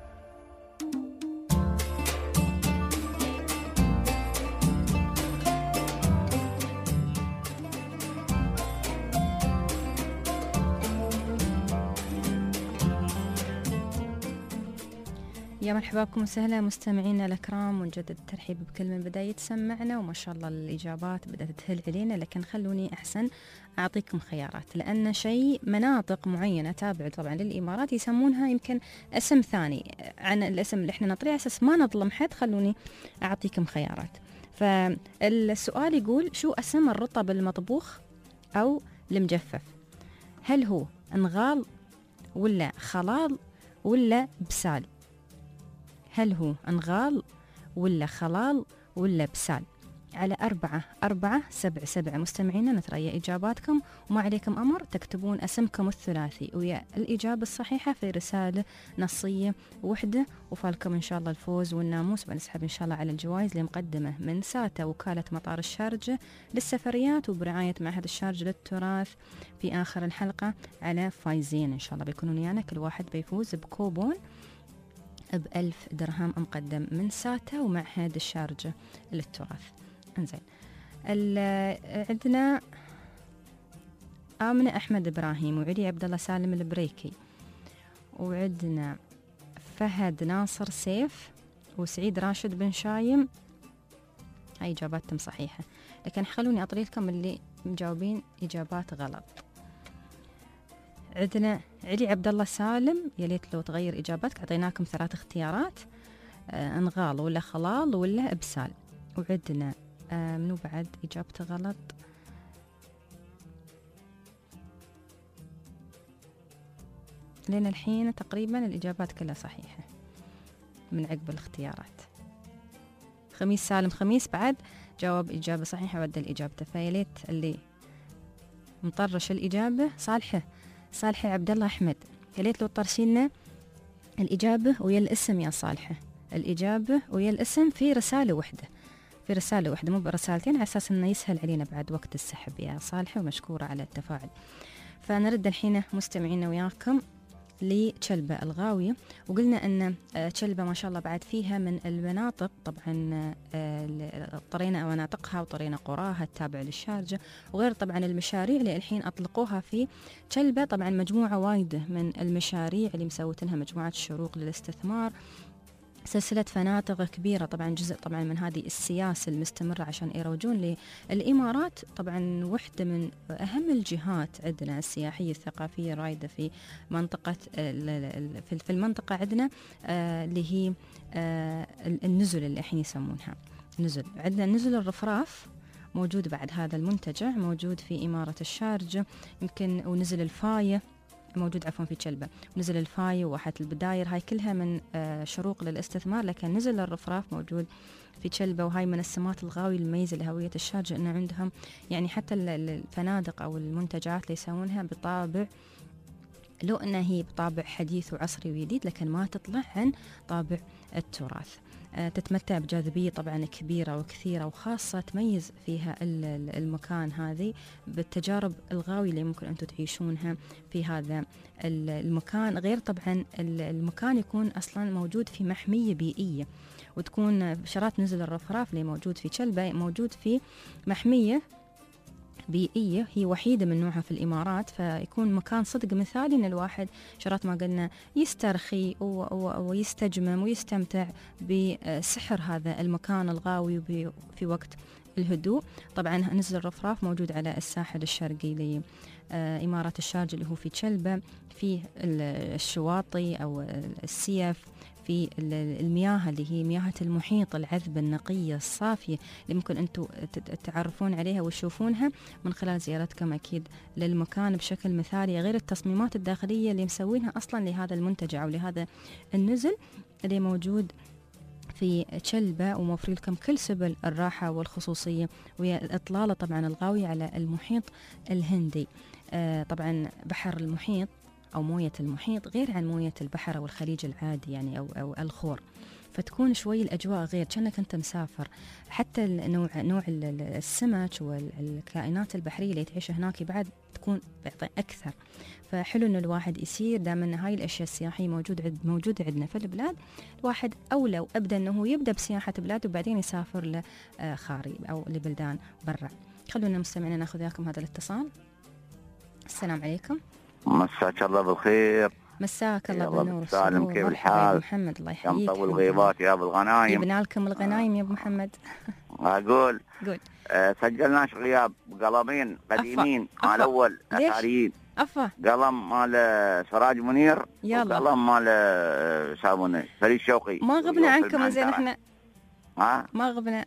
يا مرحبا بكم وسهلا مستمعينا الأكرام، ونجدد الترحيب بكل من بدأ يتسمعنا، وما شاء الله الإجابات بدأت تهل علينا. لكن خلوني أحسن أعطيكم خيارات، لأن شيء مناطق معينة تابعة طبعا للإمارات يسمونها يمكن اسم ثاني عن الاسم اللي احنا نطريه، أساس ما نظلم حد. خلوني أعطيكم خيارات. فالسؤال يقول شو اسم الرطب المطبوخ أو المجفف؟ هل هو انغال ولا خلال ولا بسال؟ هل هو انغال ولا خلال ولا بسال؟ على أربعة أربعة سبعة سبعة مستمعينا نتريا إجاباتكم، وما عليكم أمر تكتبون اسمكم الثلاثي ويا الإجابة الصحيحة في رسالة نصية وحدة، وفالكم إن شاء الله الفوز والناموس، ونسحب إن شاء الله على الجوائز اللي مقدمة من ساتا وكالة مطار الشارجة للسفريات وبرعاية معهد الشارجة للتراث في آخر الحلقة على فايزين إن شاء الله بيكونون ويانا، كل واحد بيفوز بكوبون بألف درهم مقدم من ساتا ومعهد الشارجة للتراث. انزين، عندنا آمنة أحمد إبراهيم وعلي عبد الله سالم البريكي، وعندنا فهد ناصر سيف وسعيد راشد بن شايم. هاي إجاباتهم صحيحة، لكن خلوني أطري لكم اللي مجاوبين إجابات غلط. عندنا علي عبد الله سالم، يا ليت لو تغير إجابتك، أعطيناكم ثلاث اختيارات، آه انغال ولا خلال ولا إبسال. وعندنا آه منو بعد إجابته غلط؟ لين الحين تقريبا الإجابات كلها صحيحة من عقب الاختيارات. خميس سالم خميس بعد جاوب إجابة صحيحة وعدل إجابته، فيا ليت اللي مطرش الإجابة صالحة صالحة عبد الله أحمد، يا ليت لو طرشينا الإجابة ويا الاسم يا صالحة، الإجابة ويا الاسم في رسالة واحدة، في رسالة واحدة مو برسالتين، على أساس إنه يسهل علينا بعد وقت السحب يا صالحة، ومشكورة على التفاعل. فنرد الحين مستمعينا وياكم لشلبة الغاوية، وقلنا أن شلبة ما شاء الله بعد فيها من المناطق، طبعا طرينا مناطقها وطرينا قراها التابعة للشارجة، وغير طبعا المشاريع اللي الحين أطلقوها في شلبة، طبعا مجموعة وايدة من المشاريع اللي مسوتنها مجموعة الشروق للاستثمار، سلسلة فنادق كبيرة، طبعا جزء طبعا من هذه السياسة المستمرة عشان يروجون للإمارات. طبعا واحدة من أهم الجهات عندنا السياحية الثقافية رايدة في منطقة في المنطقة عندنا اللي هي النزل اللي الحين يسمونها نزل. عندنا نزل الرفراف موجود بعد، هذا المنتجع موجود في إمارة الشارجة يمكن، ونزل الفاية موجود عفوا في شلبة، ونزل الفاي وواحة البداير، هاي كلها من آه شروق للاستثمار، لكن نزل الرفراف موجود في شلبة، وهاي من السمات الغاوية المميزة لهوية الشارجة، إنه عندهم يعني حتى الفنادق أو المنتجعات اللي يسوونها بطابع، لو أنها هي بطابع حديث وعصري وجديد، لكن ما تطلع عن طابع التراث. تتمتع بجاذبية طبعا كبيرة وكثيرة وخاصة تميز فيها المكان هذه بالتجارب الغاوية اللي ممكن أنتم تعيشونها في هذا المكان. غير طبعا المكان يكون أصلا موجود في محمية بيئية، وتكون شارات نزل الرفراف اللي موجود في شلبة موجود في محمية بيئية هي وحيدة من نوعها في الإمارات، فيكون مكان صدق مثالي إن الواحد شرات ما قلنا يسترخي ويستجمم ويستمتع بسحر هذا المكان الغاوي في وقت الهدوء. طبعا نزل الرفراف موجود على الساحل الشرقي لإمارة الشارجة اللي هو في شلبة، في الشواطئ أو السيف، في المياه اللي هي مياه المحيط العذبة النقية الصافية اللي ممكن أنتم تعرفون عليها وتشوفونها من خلال زيارتكم أكيد للمكان بشكل مثالي، غير التصميمات الداخلية اللي مسوينها أصلا لهذا المنتجع أو لهذا النزل اللي موجود في شلبة، وموفر لكم كل سبل الراحة والخصوصية وهي الإطلالة طبعا الغاوية على المحيط الهندي. آه طبعا بحر المحيط أو موية المحيط غير عن موية البحر أو الخليج العادي يعني أو, أو الخور، فتكون شوي الأجواء غير، كأنك أنت مسافر. حتى النوع نوع السمك والكائنات البحرية اللي تعيش هناك بعد تكون أكثر، فحلو إنه الواحد يسير دائما. هاي الأشياء السياحية موجود عد موجودة عندنا في البلاد، الواحد أولى وأبدأ إنه يبدأ بسياحة بلاده وبعدين يسافر لخارج أو لبلدان برا. خلونا مستمعين ناخذ وياكم هذا الاتصال. السلام عليكم. مساك الله بالخير. مساك الله بالنور سالم، كيف الحال؟ محمد الله يحييك. يا مطول غيبات يا ابو الغنايم. جبنا لكم الغنايم يا ابو محمد. اقول قول. أه سجلناش غياب قلمين قديمين، مال الاول اثريين. افا قلم مال سراج منير وقلم مال شابونه فريد شوقي. ما غبنا عنكم زين احنا. ها ما غبنا.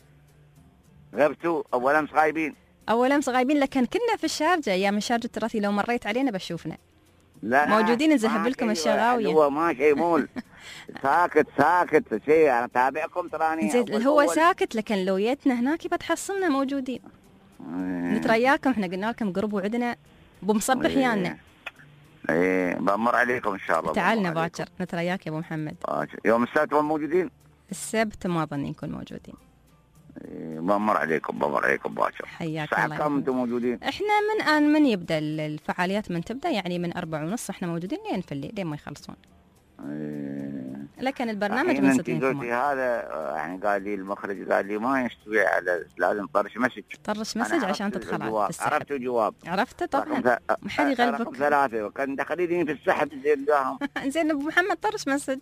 غبتوا اول امس غايبين. اول امس غايبين لكن كنا في الشارجه، ايام الشارجه التراثي لو مريت علينا بشوفنا. لا موجودين نذهب لكم الشغاويه. هو ما شيء مول ساكت ساكت شيء، انا تابعكم تراني. زين هو ساكت لكن لو جيتنا هناك بتحصلنا موجودين. ايه. نترياكم، احنا قلنا لكم قربوا عندنا بمصبح ايه. يانا. ايه بمر عليكم ان شاء الله. تعالنا باكر نترياك يا ابو محمد. باكر. يوم السبت وين موجودين؟ السبت ما ظني نكون موجودين. ايه بمر عليكم بمر عليكم باكر. حياك الله. الساعة كم انتم موجودين؟ احنا من الان من يبدا الفعاليات من تبدا يعني من أربعة ونص احنا موجودين لين في الليل لين ما يخلصون. ايه. لكن البرنامج من ستين كمان. قلتي هذا يعني قال لي المخرج قال لي ما يستوي على لازم طرش مسج. طرش مسج عشان تدخل على السحب. عرفت الجواب. عرفته طبعا. ما حد يغلبك. رقم ثلاثة وكان دخليني في السحب زين جاهم. زين ابو محمد طرش مسج.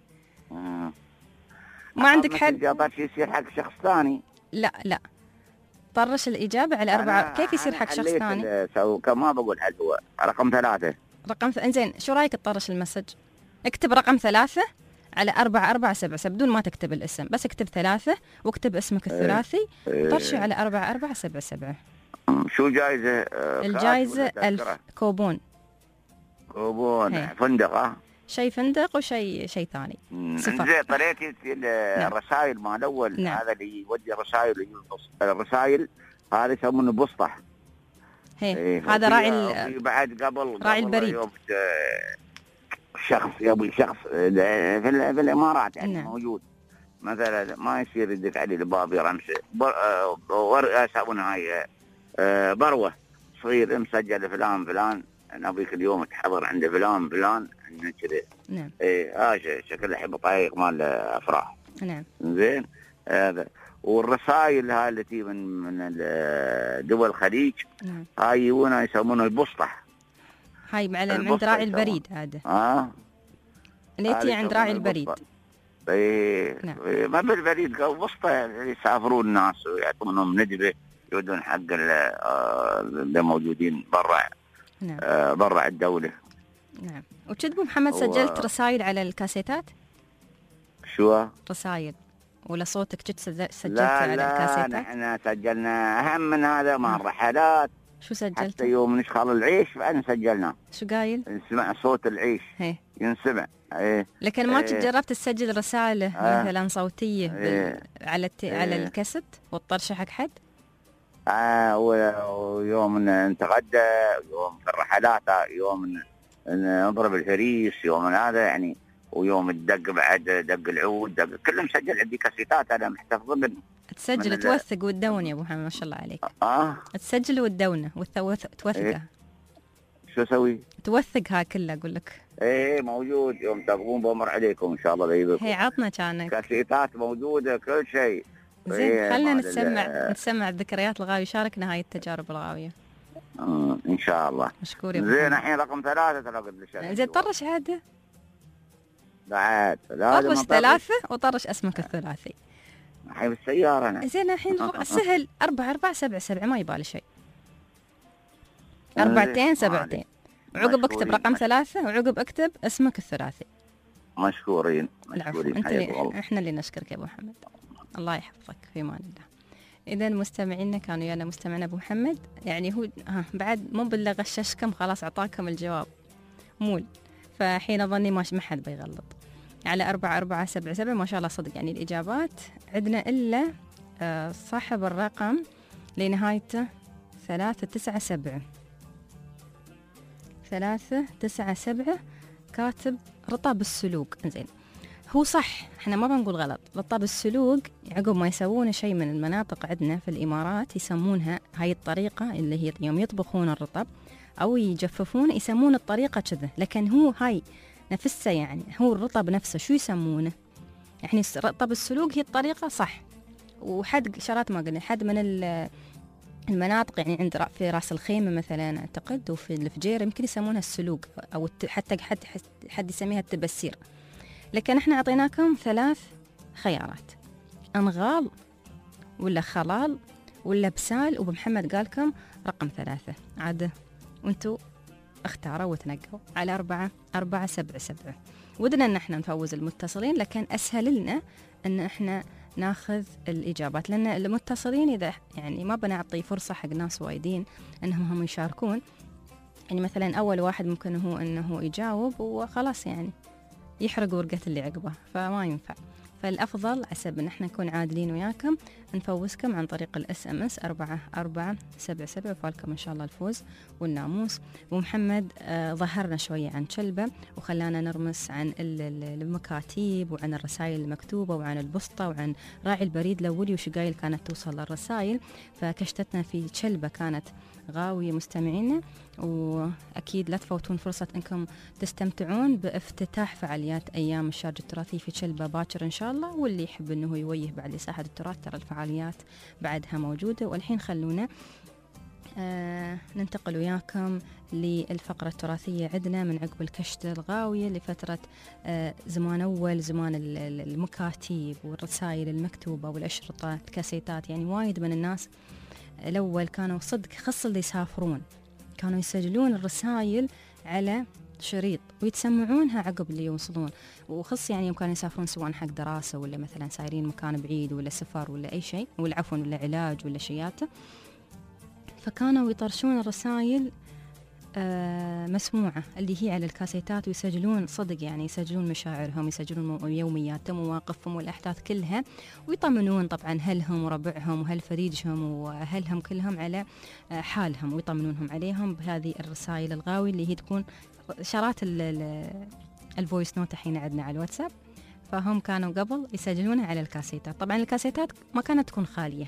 ما عندك حد؟ إجابات يصير حق شخص ثاني. لا لا طرش الإجابة على أربعة. كيف يصير حق شخص ثاني؟ سو كما بقول حل هو رقم ثلاثة. رقم ث... إنزين شو رأيك تطرش المسج؟ اكتب رقم ثلاثة على أربعة أربعة سبعة سبعة بدون ما تكتب الاسم، بس اكتب ثلاثة واكتب اسمك الثلاثي. ايه. طرشه على أربعة أربعة سبعة سبعة. شو جائزة؟ الجائزة ألف كوبون. كوبون هي. فندق ها؟ شيء فندق وشيء شيء ثاني. زين طريقتي الرسائل مال الاول. نعم. هذا اللي يودي الرسائل الرسائل هذا يسمونه بسطح. هي. إيه. هذا راعي بعد قبل راعي البريد. يوم شخص يبي شخص في, في الامارات يعني. نعم. موجود مثلا ما يصير يدق علي الباب رمسه ورقه يسمونها هاي بروه صغير مسجل فلان فلان انا ابيك اليوم تحضر عند فلان فلان عندنا كذا. نعم. ايه هذا شكله بطايق مال افراح. نعم. زين هذا والرسائل هاي التي من من دول الخليج. نعم. هاي هنا يسمونه البسطح. هاي معلم عند راعي البريد هذا. اه ليتي عند راعي البريد. ايه. نعم. ما بالبريد قال بسطة يسافرون الناس ويعطونهم ندبه يودون حق اللي موجودين برا. نعم. آه برا الدولة. نعم. وكتبوا محمد سجلت و... رسائل على الكاسيتات؟ شو؟ رسائل ولا صوتك كنت سجلت لا على لا الكاسيتات؟ لا نحن سجلنا أهم من هذا مع الرحلات. شو سجلت؟ حتى يوم نشخل العيش بعدين سجلنا. شو قايل؟ نسمع صوت العيش. هي. ينسمع. ايه. لكن ما كنت ايه. جربت تسجل رسالة اه. مثلا صوتية ايه. على الت... ايه. على الكاسيت والطرشة حق حد؟ آه ويوم نتغدى يوم في الرحلات يوم نضرب الفريس يوم هذا يعني ويوم الدق بعد دق العود دق كله مسجل عندي كاسيتات انا محتفظ منه. تسجل توثق وتدون يا ابو محمد ما شاء الله عليك. اه تسجل وتدونه وتوثقها. إيه؟ شو اسوي؟ توثقها كلها اقول لك. ايه موجود، يوم تبغون بمر عليكم ان شاء الله بيجيبكم. هي عطنا كانك كاسيتات موجوده كل شيء. زين إيه خلنا نتسمع ال... نتسمع الذكريات الغاوية، شاركنا هاي التجارب الغاوية. امم ان شاء الله. مشكور يا زين الحين رقم ثلاثة ترى قد لشان. زين طرش عاد. بعد طرش ثلاثة وطرش اسمك الثلاثي. الحين بالسيارة أنا. زين الحين سهل أربعة أربعة سبعة سبعة ما يبالي شيء. أربعتين سبعتين. وعقب اكتب رقم ثلاثة وعقب اكتب اسمك الثلاثي. مشكورين. مشكورين. انت اللي احنا اللي نشكرك يا ابو محمد. الله يحفظك في امان الله. اذا مستمعينا كانوا يانا مستمعنا ابو محمد، يعني هو ها بعد مو بالله غششكم خلاص اعطاكم الجواب مول، فحين اظني ما ما حد بيغلط. على أربعة أربعة سبعة سبعة ما شاء الله صدق يعني الإجابات عندنا إلا آه صاحب الرقم لنهايته ثلاثة تسعة سبعة ثلاثة تسعة سبعة كاتب رطب السلوق. زين هو صح، احنا ما بنقول غلط. رطب السلوق عقب ما يسوون شيء من المناطق عندنا في الإمارات يسمونها هاي الطريقة اللي هي يوم يطبخون الرطب أو يجففون يسمون الطريقة كذا، لكن هو هاي نفسه يعني هو الرطب نفسه شو يسمونه يعني رطب السلوق هي الطريقة صح. وحد شرات ما قلنا حد من المناطق يعني عند في راس الخيمة مثلا أعتقد وفي الفجير يمكن يسمونها السلوق أو حتى حد حد يسميها التبسير. لكن احنا أعطيناكم ثلاث خيارات، أنغال ولا خلال ولا بسال، وبمحمد قالكم رقم ثلاثة عاد وانتو اختاروا وتنقوا على أربعة أربعة سبعة سبعة. ودنا أن احنا نفوز المتصلين، لكن أسهل لنا أن احنا ناخذ الإجابات، لأن المتصلين إذا يعني ما بنعطي فرصة حق ناس وايدين أنهم هم يشاركون، يعني مثلا أول واحد ممكن هو أنه يجاوب وخلاص يعني يحرق ورقة اللي عقبه، فما ينفع. فالأفضل حسب أن احنا نكون عادلين وياكم نفوزكم عن طريق الاس ام اس أربعة أربعة سبعة سبعة، وفالكم إن شاء الله الفوز والناموس. ومحمد آه ظهرنا شوية عن شلبة وخلانا نرمس عن المكاتيب وعن الرسائل المكتوبة وعن البسطة وعن راعي البريد الأولي وش قايل كانت توصل للرسائل. فكشتتنا في شلبة كانت غاوية مستمعينا، وأكيد لا تفوتون فرصة أنكم تستمتعون بافتتاح فعاليات أيام الشارجة التراثي في شلبة باكر إن شاء الله. واللي يحب أنه يويه بعد لساحة التراث ترى الفعاليات بعدها موجودة. والحين خلونا آه ننتقل وياكم للفقرة التراثية عندنا من عقب الكشت الغاوية لفترة آه زمان أول، زمان المكاتيب والرسائل المكتوبة والأشرطة الكاسيتات. يعني وايد من الناس الأول كانوا صدق خص اللي يسافرون كانوا يسجلون الرسائل على شريط ويتسمعونها عقب اللي يوصلون، وخص يعني يوم كانوا يسافرون سواء حق دراسة ولا مثلا سايرين مكان بعيد ولا سفر ولا أي شيء ولا عفوا ولا علاج ولا شياته، فكانوا يطرشون الرسائل آه مسموعة اللي هي على الكاسيتات ويسجلون صدق يعني يسجلون مشاعرهم، يسجلون يومياتهم ومواقفهم والأحداث كلها، ويطمنون طبعا أهلهم وربعهم وهل فريجهم وأهلهم كلهم على آه حالهم، ويطمنونهم عليهم بهذه الرسائل الغاوية اللي هي تكون شرات الفويس نوت الحين عندنا على الواتساب. فهم كانوا قبل يسجلونها على الكاسيتات. طبعا الكاسيتات ما كانت تكون خالية،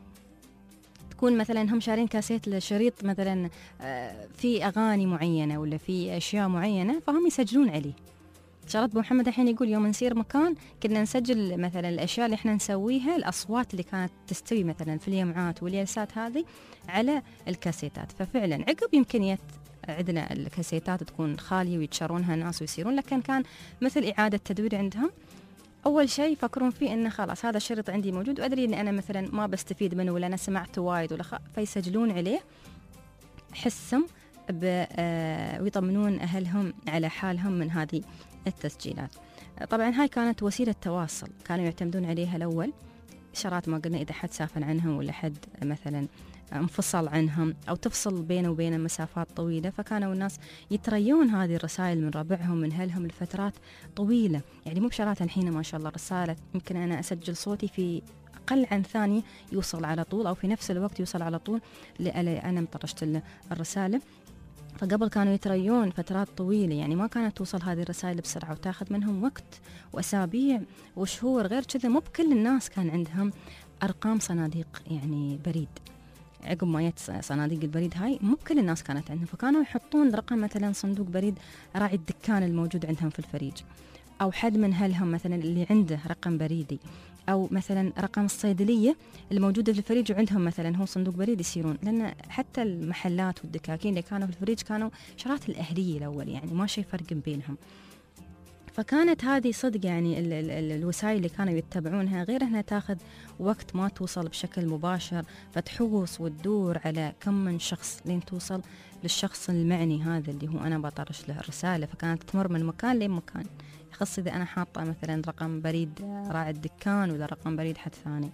تكون مثلا هم شارين كاسيت لشريط مثلا في أغاني معينة ولا في أشياء معينة فهم يسجلون عليه. شرط أبو محمد الحين يقول يوم نسير مكان كنا نسجل مثلا الأشياء اللي احنا نسويها، الأصوات اللي كانت تستوي مثلا في اليمعات والياسات هذه على الكاسيتات. ففعلا عقب يمكن عندنا الكاسيتات تكون خالية ويتشارونها ناس ويصيرون، لكن كان مثل إعادة تدوير عندهم. أول شيء يفكرون فيه إنه خلاص هذا الشريط عندي موجود وأدري إن أنا مثلا ما بستفيد منه ولا أنا سمعته وايد ولا خ... فيسجلون عليه حسهم ب... آه ويطمنون أهلهم على حالهم من هذه التسجيلات. طبعا هاي كانت وسيلة تواصل كانوا يعتمدون عليها الأول. شرات ما قلنا إذا حد سافر عنهم ولا حد مثلا انفصل عنهم أو تفصل بينه وبين مسافات طويلة، فكانوا الناس يتريون هذه الرسائل من ربعهم من أهلهم لفترات طويلة. يعني مو بشرات الحين ما شاء الله رسالة يمكن أنا أسجل صوتي في أقل عن ثانية يوصل على طول، أو في نفس الوقت يوصل على طول لأنا مطرشت الرسالة. فقبل كانوا يتريون فترات طويلة، يعني ما كانت توصل هذه الرسائل بسرعة وتاخذ منهم وقت وأسابيع وشهور. غير كذا مو بكل الناس كان عندهم أرقام صناديق يعني بريد. عقب ما جت صناديق البريد هاي مو بكل الناس كانت عندهم، فكانوا يحطون رقم مثلا صندوق بريد راعي الدكان الموجود عندهم في الفريج، أو حد من أهلهم مثلا اللي عنده رقم بريدي، أو مثلا رقم الصيدلية الموجودة في الفريج وعندهم مثلا هو صندوق بريد يصيرون. لأن حتى المحلات والدكاكين اللي كانوا في الفريج كانوا شرات الأهلية الأول، يعني ما شيء فرق بينهم. فكانت هذه صدق يعني ال ال ال الوسائل اللي كانوا يتبعونها، غير أنها تاخذ وقت ما توصل بشكل مباشر، فتحوص وتدور على كم من شخص لين توصل للشخص المعني هذا اللي هو أنا بطرش له الرسالة. فكانت تمر من مكان لمكان، يخص إذا أنا حاطة مثلا رقم بريد راعي الدكان ولا رقم بريد حد ثاني.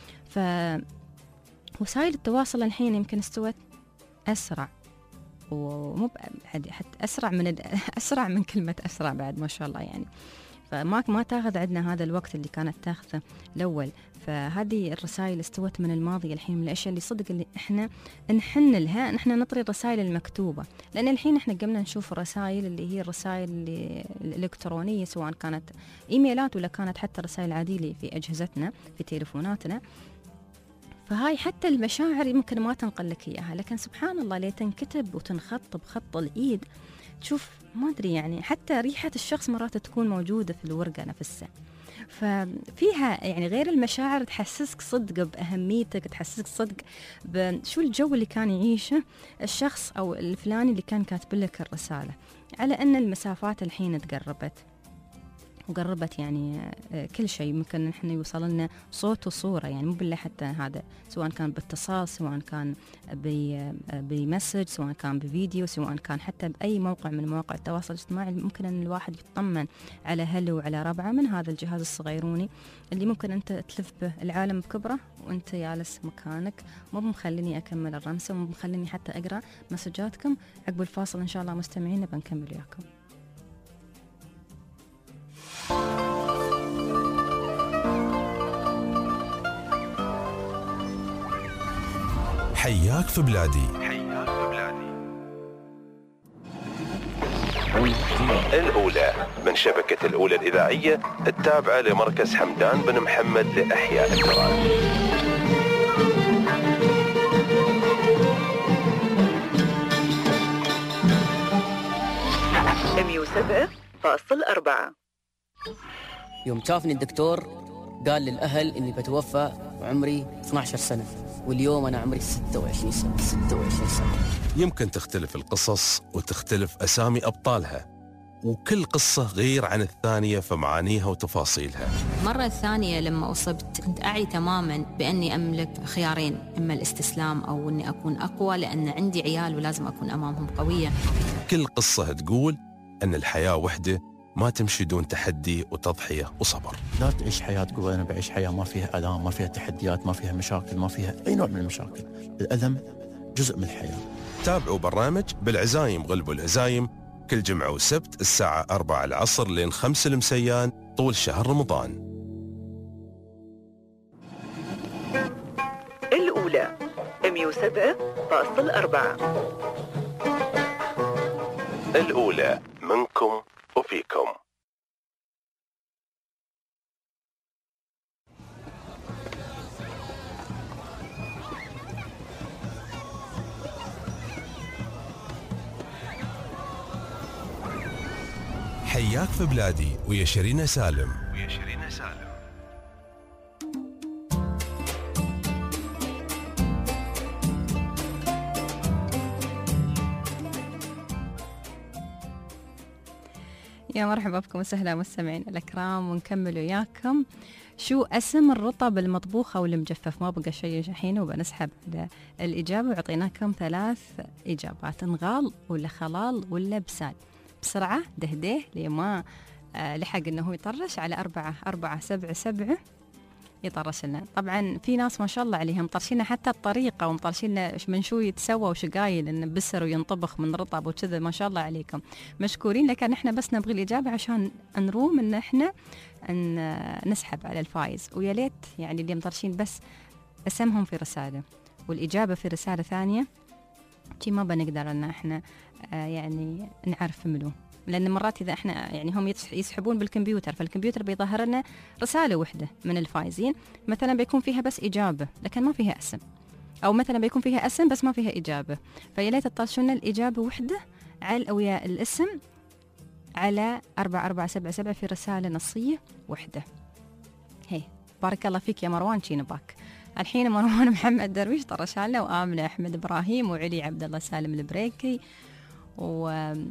فوسائل التواصل الحين يمكن استوت أسرع، ومو حتى أسرع من أسرع من كلمة أسرع بعد ما شاء الله يعني. فما ما تاخذ عندنا هذا الوقت اللي كانت تاخذه الأول. فهذه الرسائل استوت من الماضي الحين، من الأشياء اللي صدق اللي إحنا نحن لها، نحن نطري الرسائل المكتوبة. لأن الحين إحنا قمنا نشوف الرسائل اللي هي الرسائل اللي الإلكترونية، سواء كانت إيميلات ولا كانت حتى رسائل عادية في أجهزتنا في تليفوناتنا. فهاي حتى المشاعر يمكن ما تنقل لك إياها، لكن سبحان الله ليه تنكتب وتنخط بخط الإيد، تشوف ما أدري يعني حتى ريحة الشخص مرات تكون موجودة في الورقة نفسها. ففيها يعني غير المشاعر تحسسك صدق بأهميتك، تحسسك صدق بشو الجو اللي كان يعيشه الشخص أو الفلاني اللي كان كاتب لك الرسالة. على أن المسافات الحين تقربت وقربت يعني كل شيء ممكن نحن يوصل لنا صوت وصورة، يعني مو بالله حتى هذا، سواء كان باتصال، سواء كان بمسج، سواء كان بفيديو، سواء كان حتى بأي موقع من مواقع التواصل الاجتماعي. ممكن أن الواحد يطمن على أهله وعلى ربعه من هذا الجهاز الصغيروني اللي ممكن أنت تلف به العالم بكبره وأنت جالس مكانك. مو مخليني أكمل الرمسة، مو مخليني حتى أقرأ مسجاتكم. عقب الفاصل إن شاء الله مستمعين بنكمل وياكم. حياك في بلادي. حياك في بلادي. الأولى من شبكة الأولى الإذاعية التابعة لمركز حمدان بن محمد لإحياء التراث. مية وسبعة فاصل أربعة. يوم شافني الدكتور قال للأهل إني بتوفى وعمري اثنتي عشرة سنة، واليوم أنا عمري ستة وعشرين سنة. ستة وعشرين سنة. يمكن تختلف القصص وتختلف أسامي أبطالها، وكل قصة غير عن الثانية في معانيها وتفاصيلها. مرة الثانية لما أصبت كنت أعي تماماً بأني أملك خيارين، إما الاستسلام أو أني أكون أقوى لأن عندي عيال ولازم أكون أمامهم قوية. كل قصة تقول أن الحياة وحدة ما تمشي دون تحدي وتضحية وصبر. لا تعيش حياة تقول أنا بعيش حياة ما فيها ألام، ما فيها تحديات، ما فيها مشاكل، ما فيها أي نوع من المشاكل. الألم جزء من الحياة. تابعوا برنامج بالعزايم غلبوا العزايم كل جمعة وسبت الساعة أربعة العصر لين خمسة المسيان طول شهر رمضان. الأولى مية وسبعة فاصل أربعة. الأولى منكم وفيكم. حياك في بلادي ويا شيرين سالم. ويا شيرين سالم. يا مرحبا بكم وسهلا مستمعين الأكرام، ونكمل وياكم شو اسم الرطب المطبوخ أو المجفف. ما بقى شيء الحين وبنسحب على الإجابة، وعطيناكم ثلاث إجابات، انغال ولا خلال ولا بسال. بسرعة دهده لما آه لحق إنه يطرش على أربعة أربعة سبعة سبعة يطرش لنا. طبعا في ناس ما شاء الله عليهم مطرشين حتى الطريقة ومطرشين من شو يتسوى وش قايل إنه بسر وينطبخ من رطب وكذا. ما شاء الله عليكم مشكورين، لكن إحنا بس نبغي الإجابة عشان نروم إن إحنا أن نسحب على الفايز. ويا ليت يعني اللي مطرشين بس اسمهم في رسالة والإجابة في رسالة ثانية شي ما بنقدر ان احنا آه يعني نعرف منو، لان مرات اذا احنا يعني هم يسحبون بالكمبيوتر، فالكمبيوتر بيظهر لنا رساله واحده من الفايزين، مثلا بيكون فيها بس اجابه لكن ما فيها اسم، او مثلا بيكون فيها اسم بس ما فيها اجابه، فيا ليت تطلشوا لنا الاجابه وحده على ويا الاسم على أربعة أربعة سبعة سبعة في رساله نصيه وحده. هي بارك الله فيك يا مروان شينباك. الحين مروان محمد درويش طرش لنا، وآمنة أحمد إبراهيم، وعلي عبد الله سالم البريكي، وعبد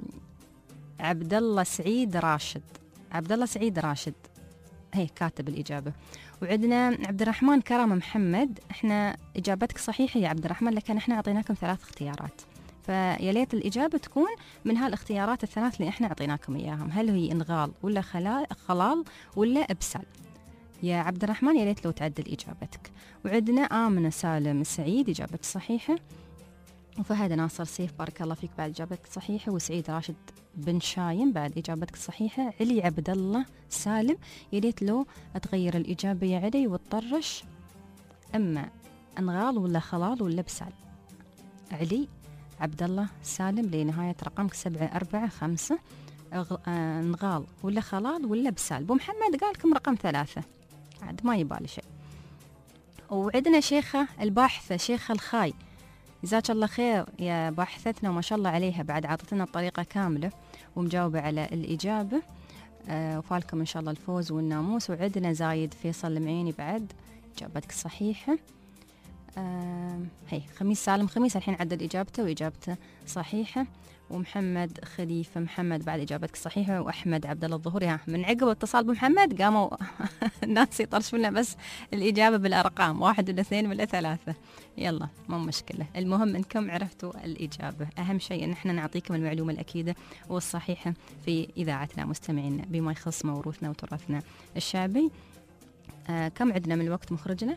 الله سعيد راشد. عبد الله سعيد راشد هي كاتب الإجابة. وعندنا عبد الرحمن كرم محمد. احنا إجابتك صحيحة يا عبد الرحمن، لكن احنا أعطيناكم ثلاث اختيارات، فيا ليت الإجابة تكون من هالاختيارات الثلاث اللي احنا أعطيناكم إياهم، هل هي إنغال ولا خلال ولا إبسال. يا عبد الرحمن يا ليت لو تعدل إجابتك. وعندنا آمنة سالم السعيد إجابتك صحيحة، وفهد ناصر سيف بارك الله فيك بعد إجابتك صحيحة، وسعيد راشد بن شايم بعد إجابتك صحيحة. علي عبد الله سالم يا ليت لو تغير الإجابة يا علي وتطرش أما أنغال ولا خلال ولا بسال. علي عبد الله سالم لنهاية رقمك سبعة أربعة خمسة، أنغال ولا خلال ولا بسال. أبو محمد قال لكم رقم ثلاثة، عاد ما يبالي شيء. وعندنا شيخة الباحثة شيخة الخاي، جزاك الله خير يا باحثتنا وما شاء الله عليها، بعد عطتنا الطريقة كاملة ومجاوبة على الإجابة. آه وفالكم إن شاء الله الفوز والناموس. وعندنا زايد فيصل المعيني بعد إجابتك صحيحة. آه هي خميس سالم خميس الحين عدل إجابته وإجابته صحيحة. ومحمد خليفة محمد بعد إجابتك صحيحة. وأحمد عبد الله الظهوري، ها من عقب اتصال بمحمد قاموا الناس يطرشوا لنا بس الإجابة بالأرقام، واحد ولا اثنين ولا ثلاثة، يلا مو مشكلة، المهم إنكم عرفتوا الإجابة. أهم شيء إن احنا نعطيكم المعلومة الأكيدة والصحيحة في إذاعتنا مستمعينا بما يخص موروثنا وتراثنا الشعبي. آه كم عندنا من الوقت مخرجنا؟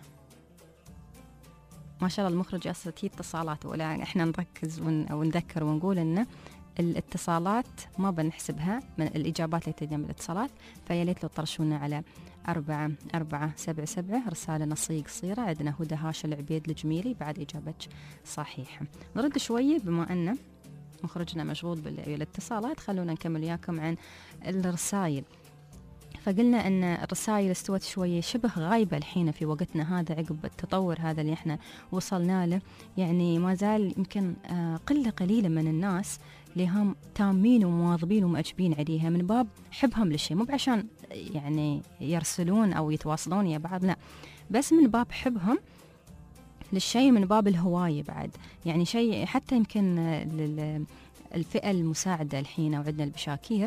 ما شاء الله المخرج أصلا هي اتصالات، ولا إحنا نركز ون أو نذكر ونقول إن الاتصالات ما بنحسبها من الإجابات اللي تجي من الاتصالات، فيا ليت لو ترشونا على أربعة أربعة سبعة سبعة رسالة نصية قصيرة. عندنا هدى هاشا العبيد الجميلي بعد إجابتك صحيحة. نرد شوية بما أن مخرجنا مشغول بالاتصالات، خلونا نكمل وياكم عن الرسائل. فقلنا أن الرسائل استوت شوية شبه غايبة الحين في وقتنا هذا عقب التطور هذا اللي احنا وصلنا له، يعني ما زال يمكن قلة قليلة من الناس اللي هم تامين ومواظبين ومعجبين عليها من باب حبهم للشيء، مو بعشان يعني يرسلون أو يتواصلون يا بعض، لا، بس من باب حبهم للشيء، من باب الهواية بعد، يعني شيء حتى يمكن الفئة المساعدة الحين وعندنا البشاكير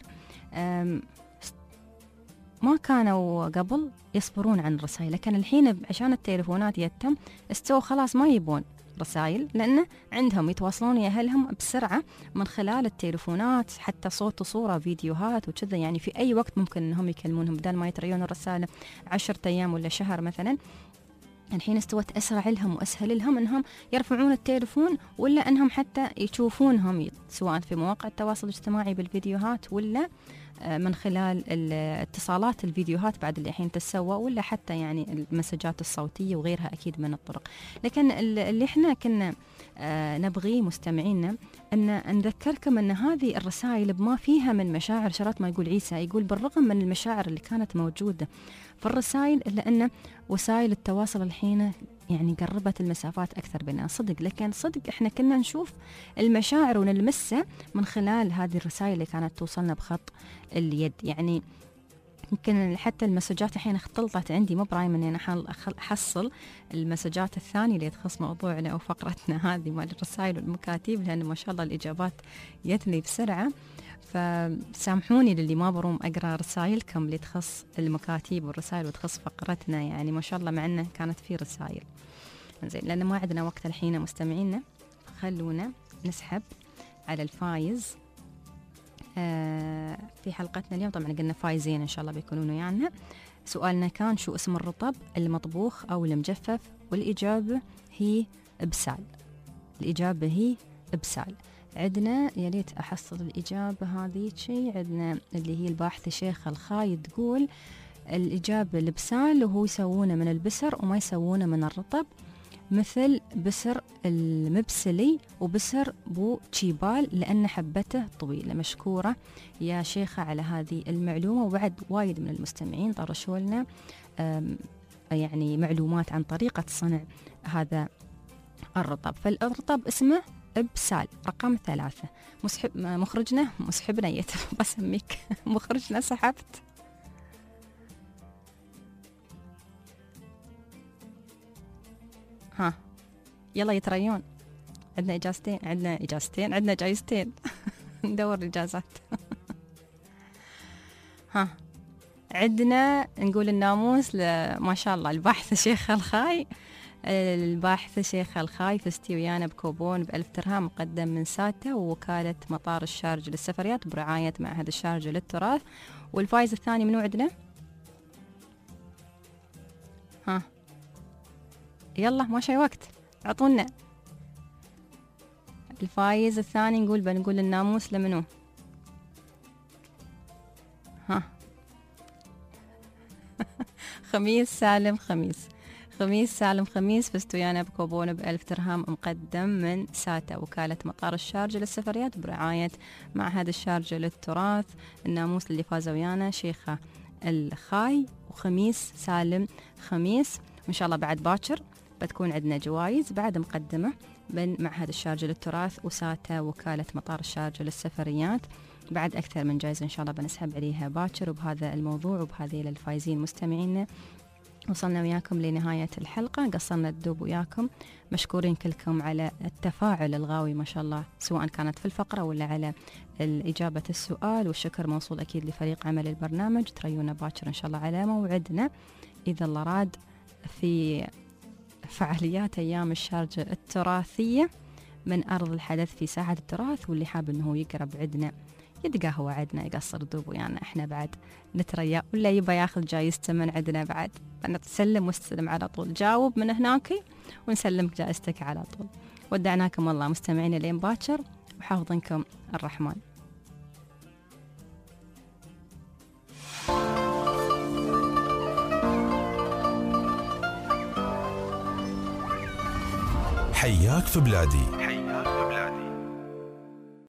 ما كانوا قبل يصبرون عن الرسائل، لكن الحين عشان التليفونات يتم استوى خلاص ما يبون رسائل، لأن عندهم يتواصلون يا أهلهم بسرعة من خلال التليفونات، حتى صوت وصورة فيديوهات وكذا، يعني في أي وقت ممكن أنهم يكلمونهم بدل ما يتريون الرسالة عشرة أيام ولا شهر مثلا. الحين استوت أسرع لهم وأسهل لهم أنهم يرفعون التليفون، ولا أنهم حتى يشوفونهم سواء في مواقع التواصل الاجتماعي بالفيديوهات ولا من خلال الاتصالات الفيديوهات بعد اللي الحين تسوى، ولا حتى يعني المسجات الصوتية وغيرها أكيد من الطرق. لكن اللي احنا كنا نبغيه مستمعينا أن نذكركم أن هذه الرسائل بما فيها من مشاعر، شرط ما يقول عيسى، يقول بالرغم من المشاعر اللي كانت موجودة في الرسائل إلا أن وسائل التواصل الحين يعني قربت المسافات أكثر بيننا، صدق، لكن صدق إحنا كنا نشوف المشاعر ونلمسها من خلال هذه الرسائل اللي كانت توصلنا بخط اليد. يعني يمكن حتى المسجات الحين اختلطت عندي، مو برايم اني انا احصل المسجات الثانيه اللي تخص موضوعنا او فقرتنا هذه مال الرسائل والمكاتيب، لان ما شاء الله الاجابات جتني بسرعه، فسامحوني للي ما بروم اقرا رسائلكم اللي تخص المكاتيب والرسائل وتخص فقرتنا، يعني ما شاء الله معنا كانت في رسائل زين، لان ما عندنا وقت الحين مستمعينا، خلونا نسحب على الفايز آه في حلقتنا اليوم. طبعا قلنا فايزين ان شاء الله بيكونون ويانا. سؤالنا كان شو اسم الرطب المطبوخ او المجفف، والاجابه هي بسال. الاجابه هي بسال. عندنا يا ريت احصل الاجابه هذه شيء، عندنا اللي هي الباحثه شيخه الخاي تقول الاجابه البسال، وهو يسوونه من البسر وما يسوونه من الرطب. مثل بسر المبسلي وبسر بو تشيبال لأن حبته طويلة. مشكورة يا شيخة على هذه المعلومة. وبعد وايد من المستمعين طرشوا لنا يعني معلومات عن طريقة صنع هذا الرطب. فالرطب اسمه بسال رقم ثلاثة. مسحب مخرجنا مسحبنا يتر بسميك مخرجنا سحبت. ها يلا يتريون، عندنا إجازتين عندنا إجازتين عندنا جايزتين ندور إجازات ها عندنا نقول الناموس ما شاء الله الباحث شيخ الخاي. الباحثة شيخ الخاي فزتي ويانا بكوبون بألف درهم مقدم من ساتا ووكالة مطار الشارجة للسفريات برعاية معهد الشارجة للتراث. والفايز الثاني منو عندنا؟ ها يلا ما شي وقت عطونا الفايز الثاني. نقول بنقول الناموس لمنو؟ ها خميس سالم خميس خميس سالم خميس فزتوا ويانا بكوبون بألف درهم مقدم من ساتا وكالة مطار الشارجة للسفريات برعاية معهد الشارجة للتراث. الناموس اللي فازوا ويانا شيخة الخاي وخميس سالم خميس. وإن شاء الله بعد باكر بتكون عندنا جوائز بعد مقدمة من معهد الشارجة للتراث وساتا وكالة مطار الشارجة للسفريات. بعد أكثر من جائزة إن شاء الله بنسحب عليها باكر. وبهذا الموضوع وبهذه للفايزين مستمعينا وصلنا وياكم لنهاية الحلقة. قصرنا الدوب وياكم. مشكورين كلكم على التفاعل الغاوي ما شاء الله سواء كانت في الفقرة ولا على الإجابة السؤال. والشكر موصول أكيد لفريق عمل البرنامج. تريونا باكر إن شاء الله على موعدنا إذا الله راد في فعاليات أيام الشارجة التراثية من أرض الحدث في ساحة التراث. واللي حاب أنه يقرب عدنا يتقهوى عدنا يقصر دوب ويانا إحنا بعد نتريا ولا يبا ياخذ جايزته من عدنا بعد بنتسلم واستلم على طول. جاوب من هناك ونسلمك جائزتك على طول. ودعناكم الله مستمعين لين باكر وحافظنكم الرحمن. حياك في بلادي. حياك في بلادي.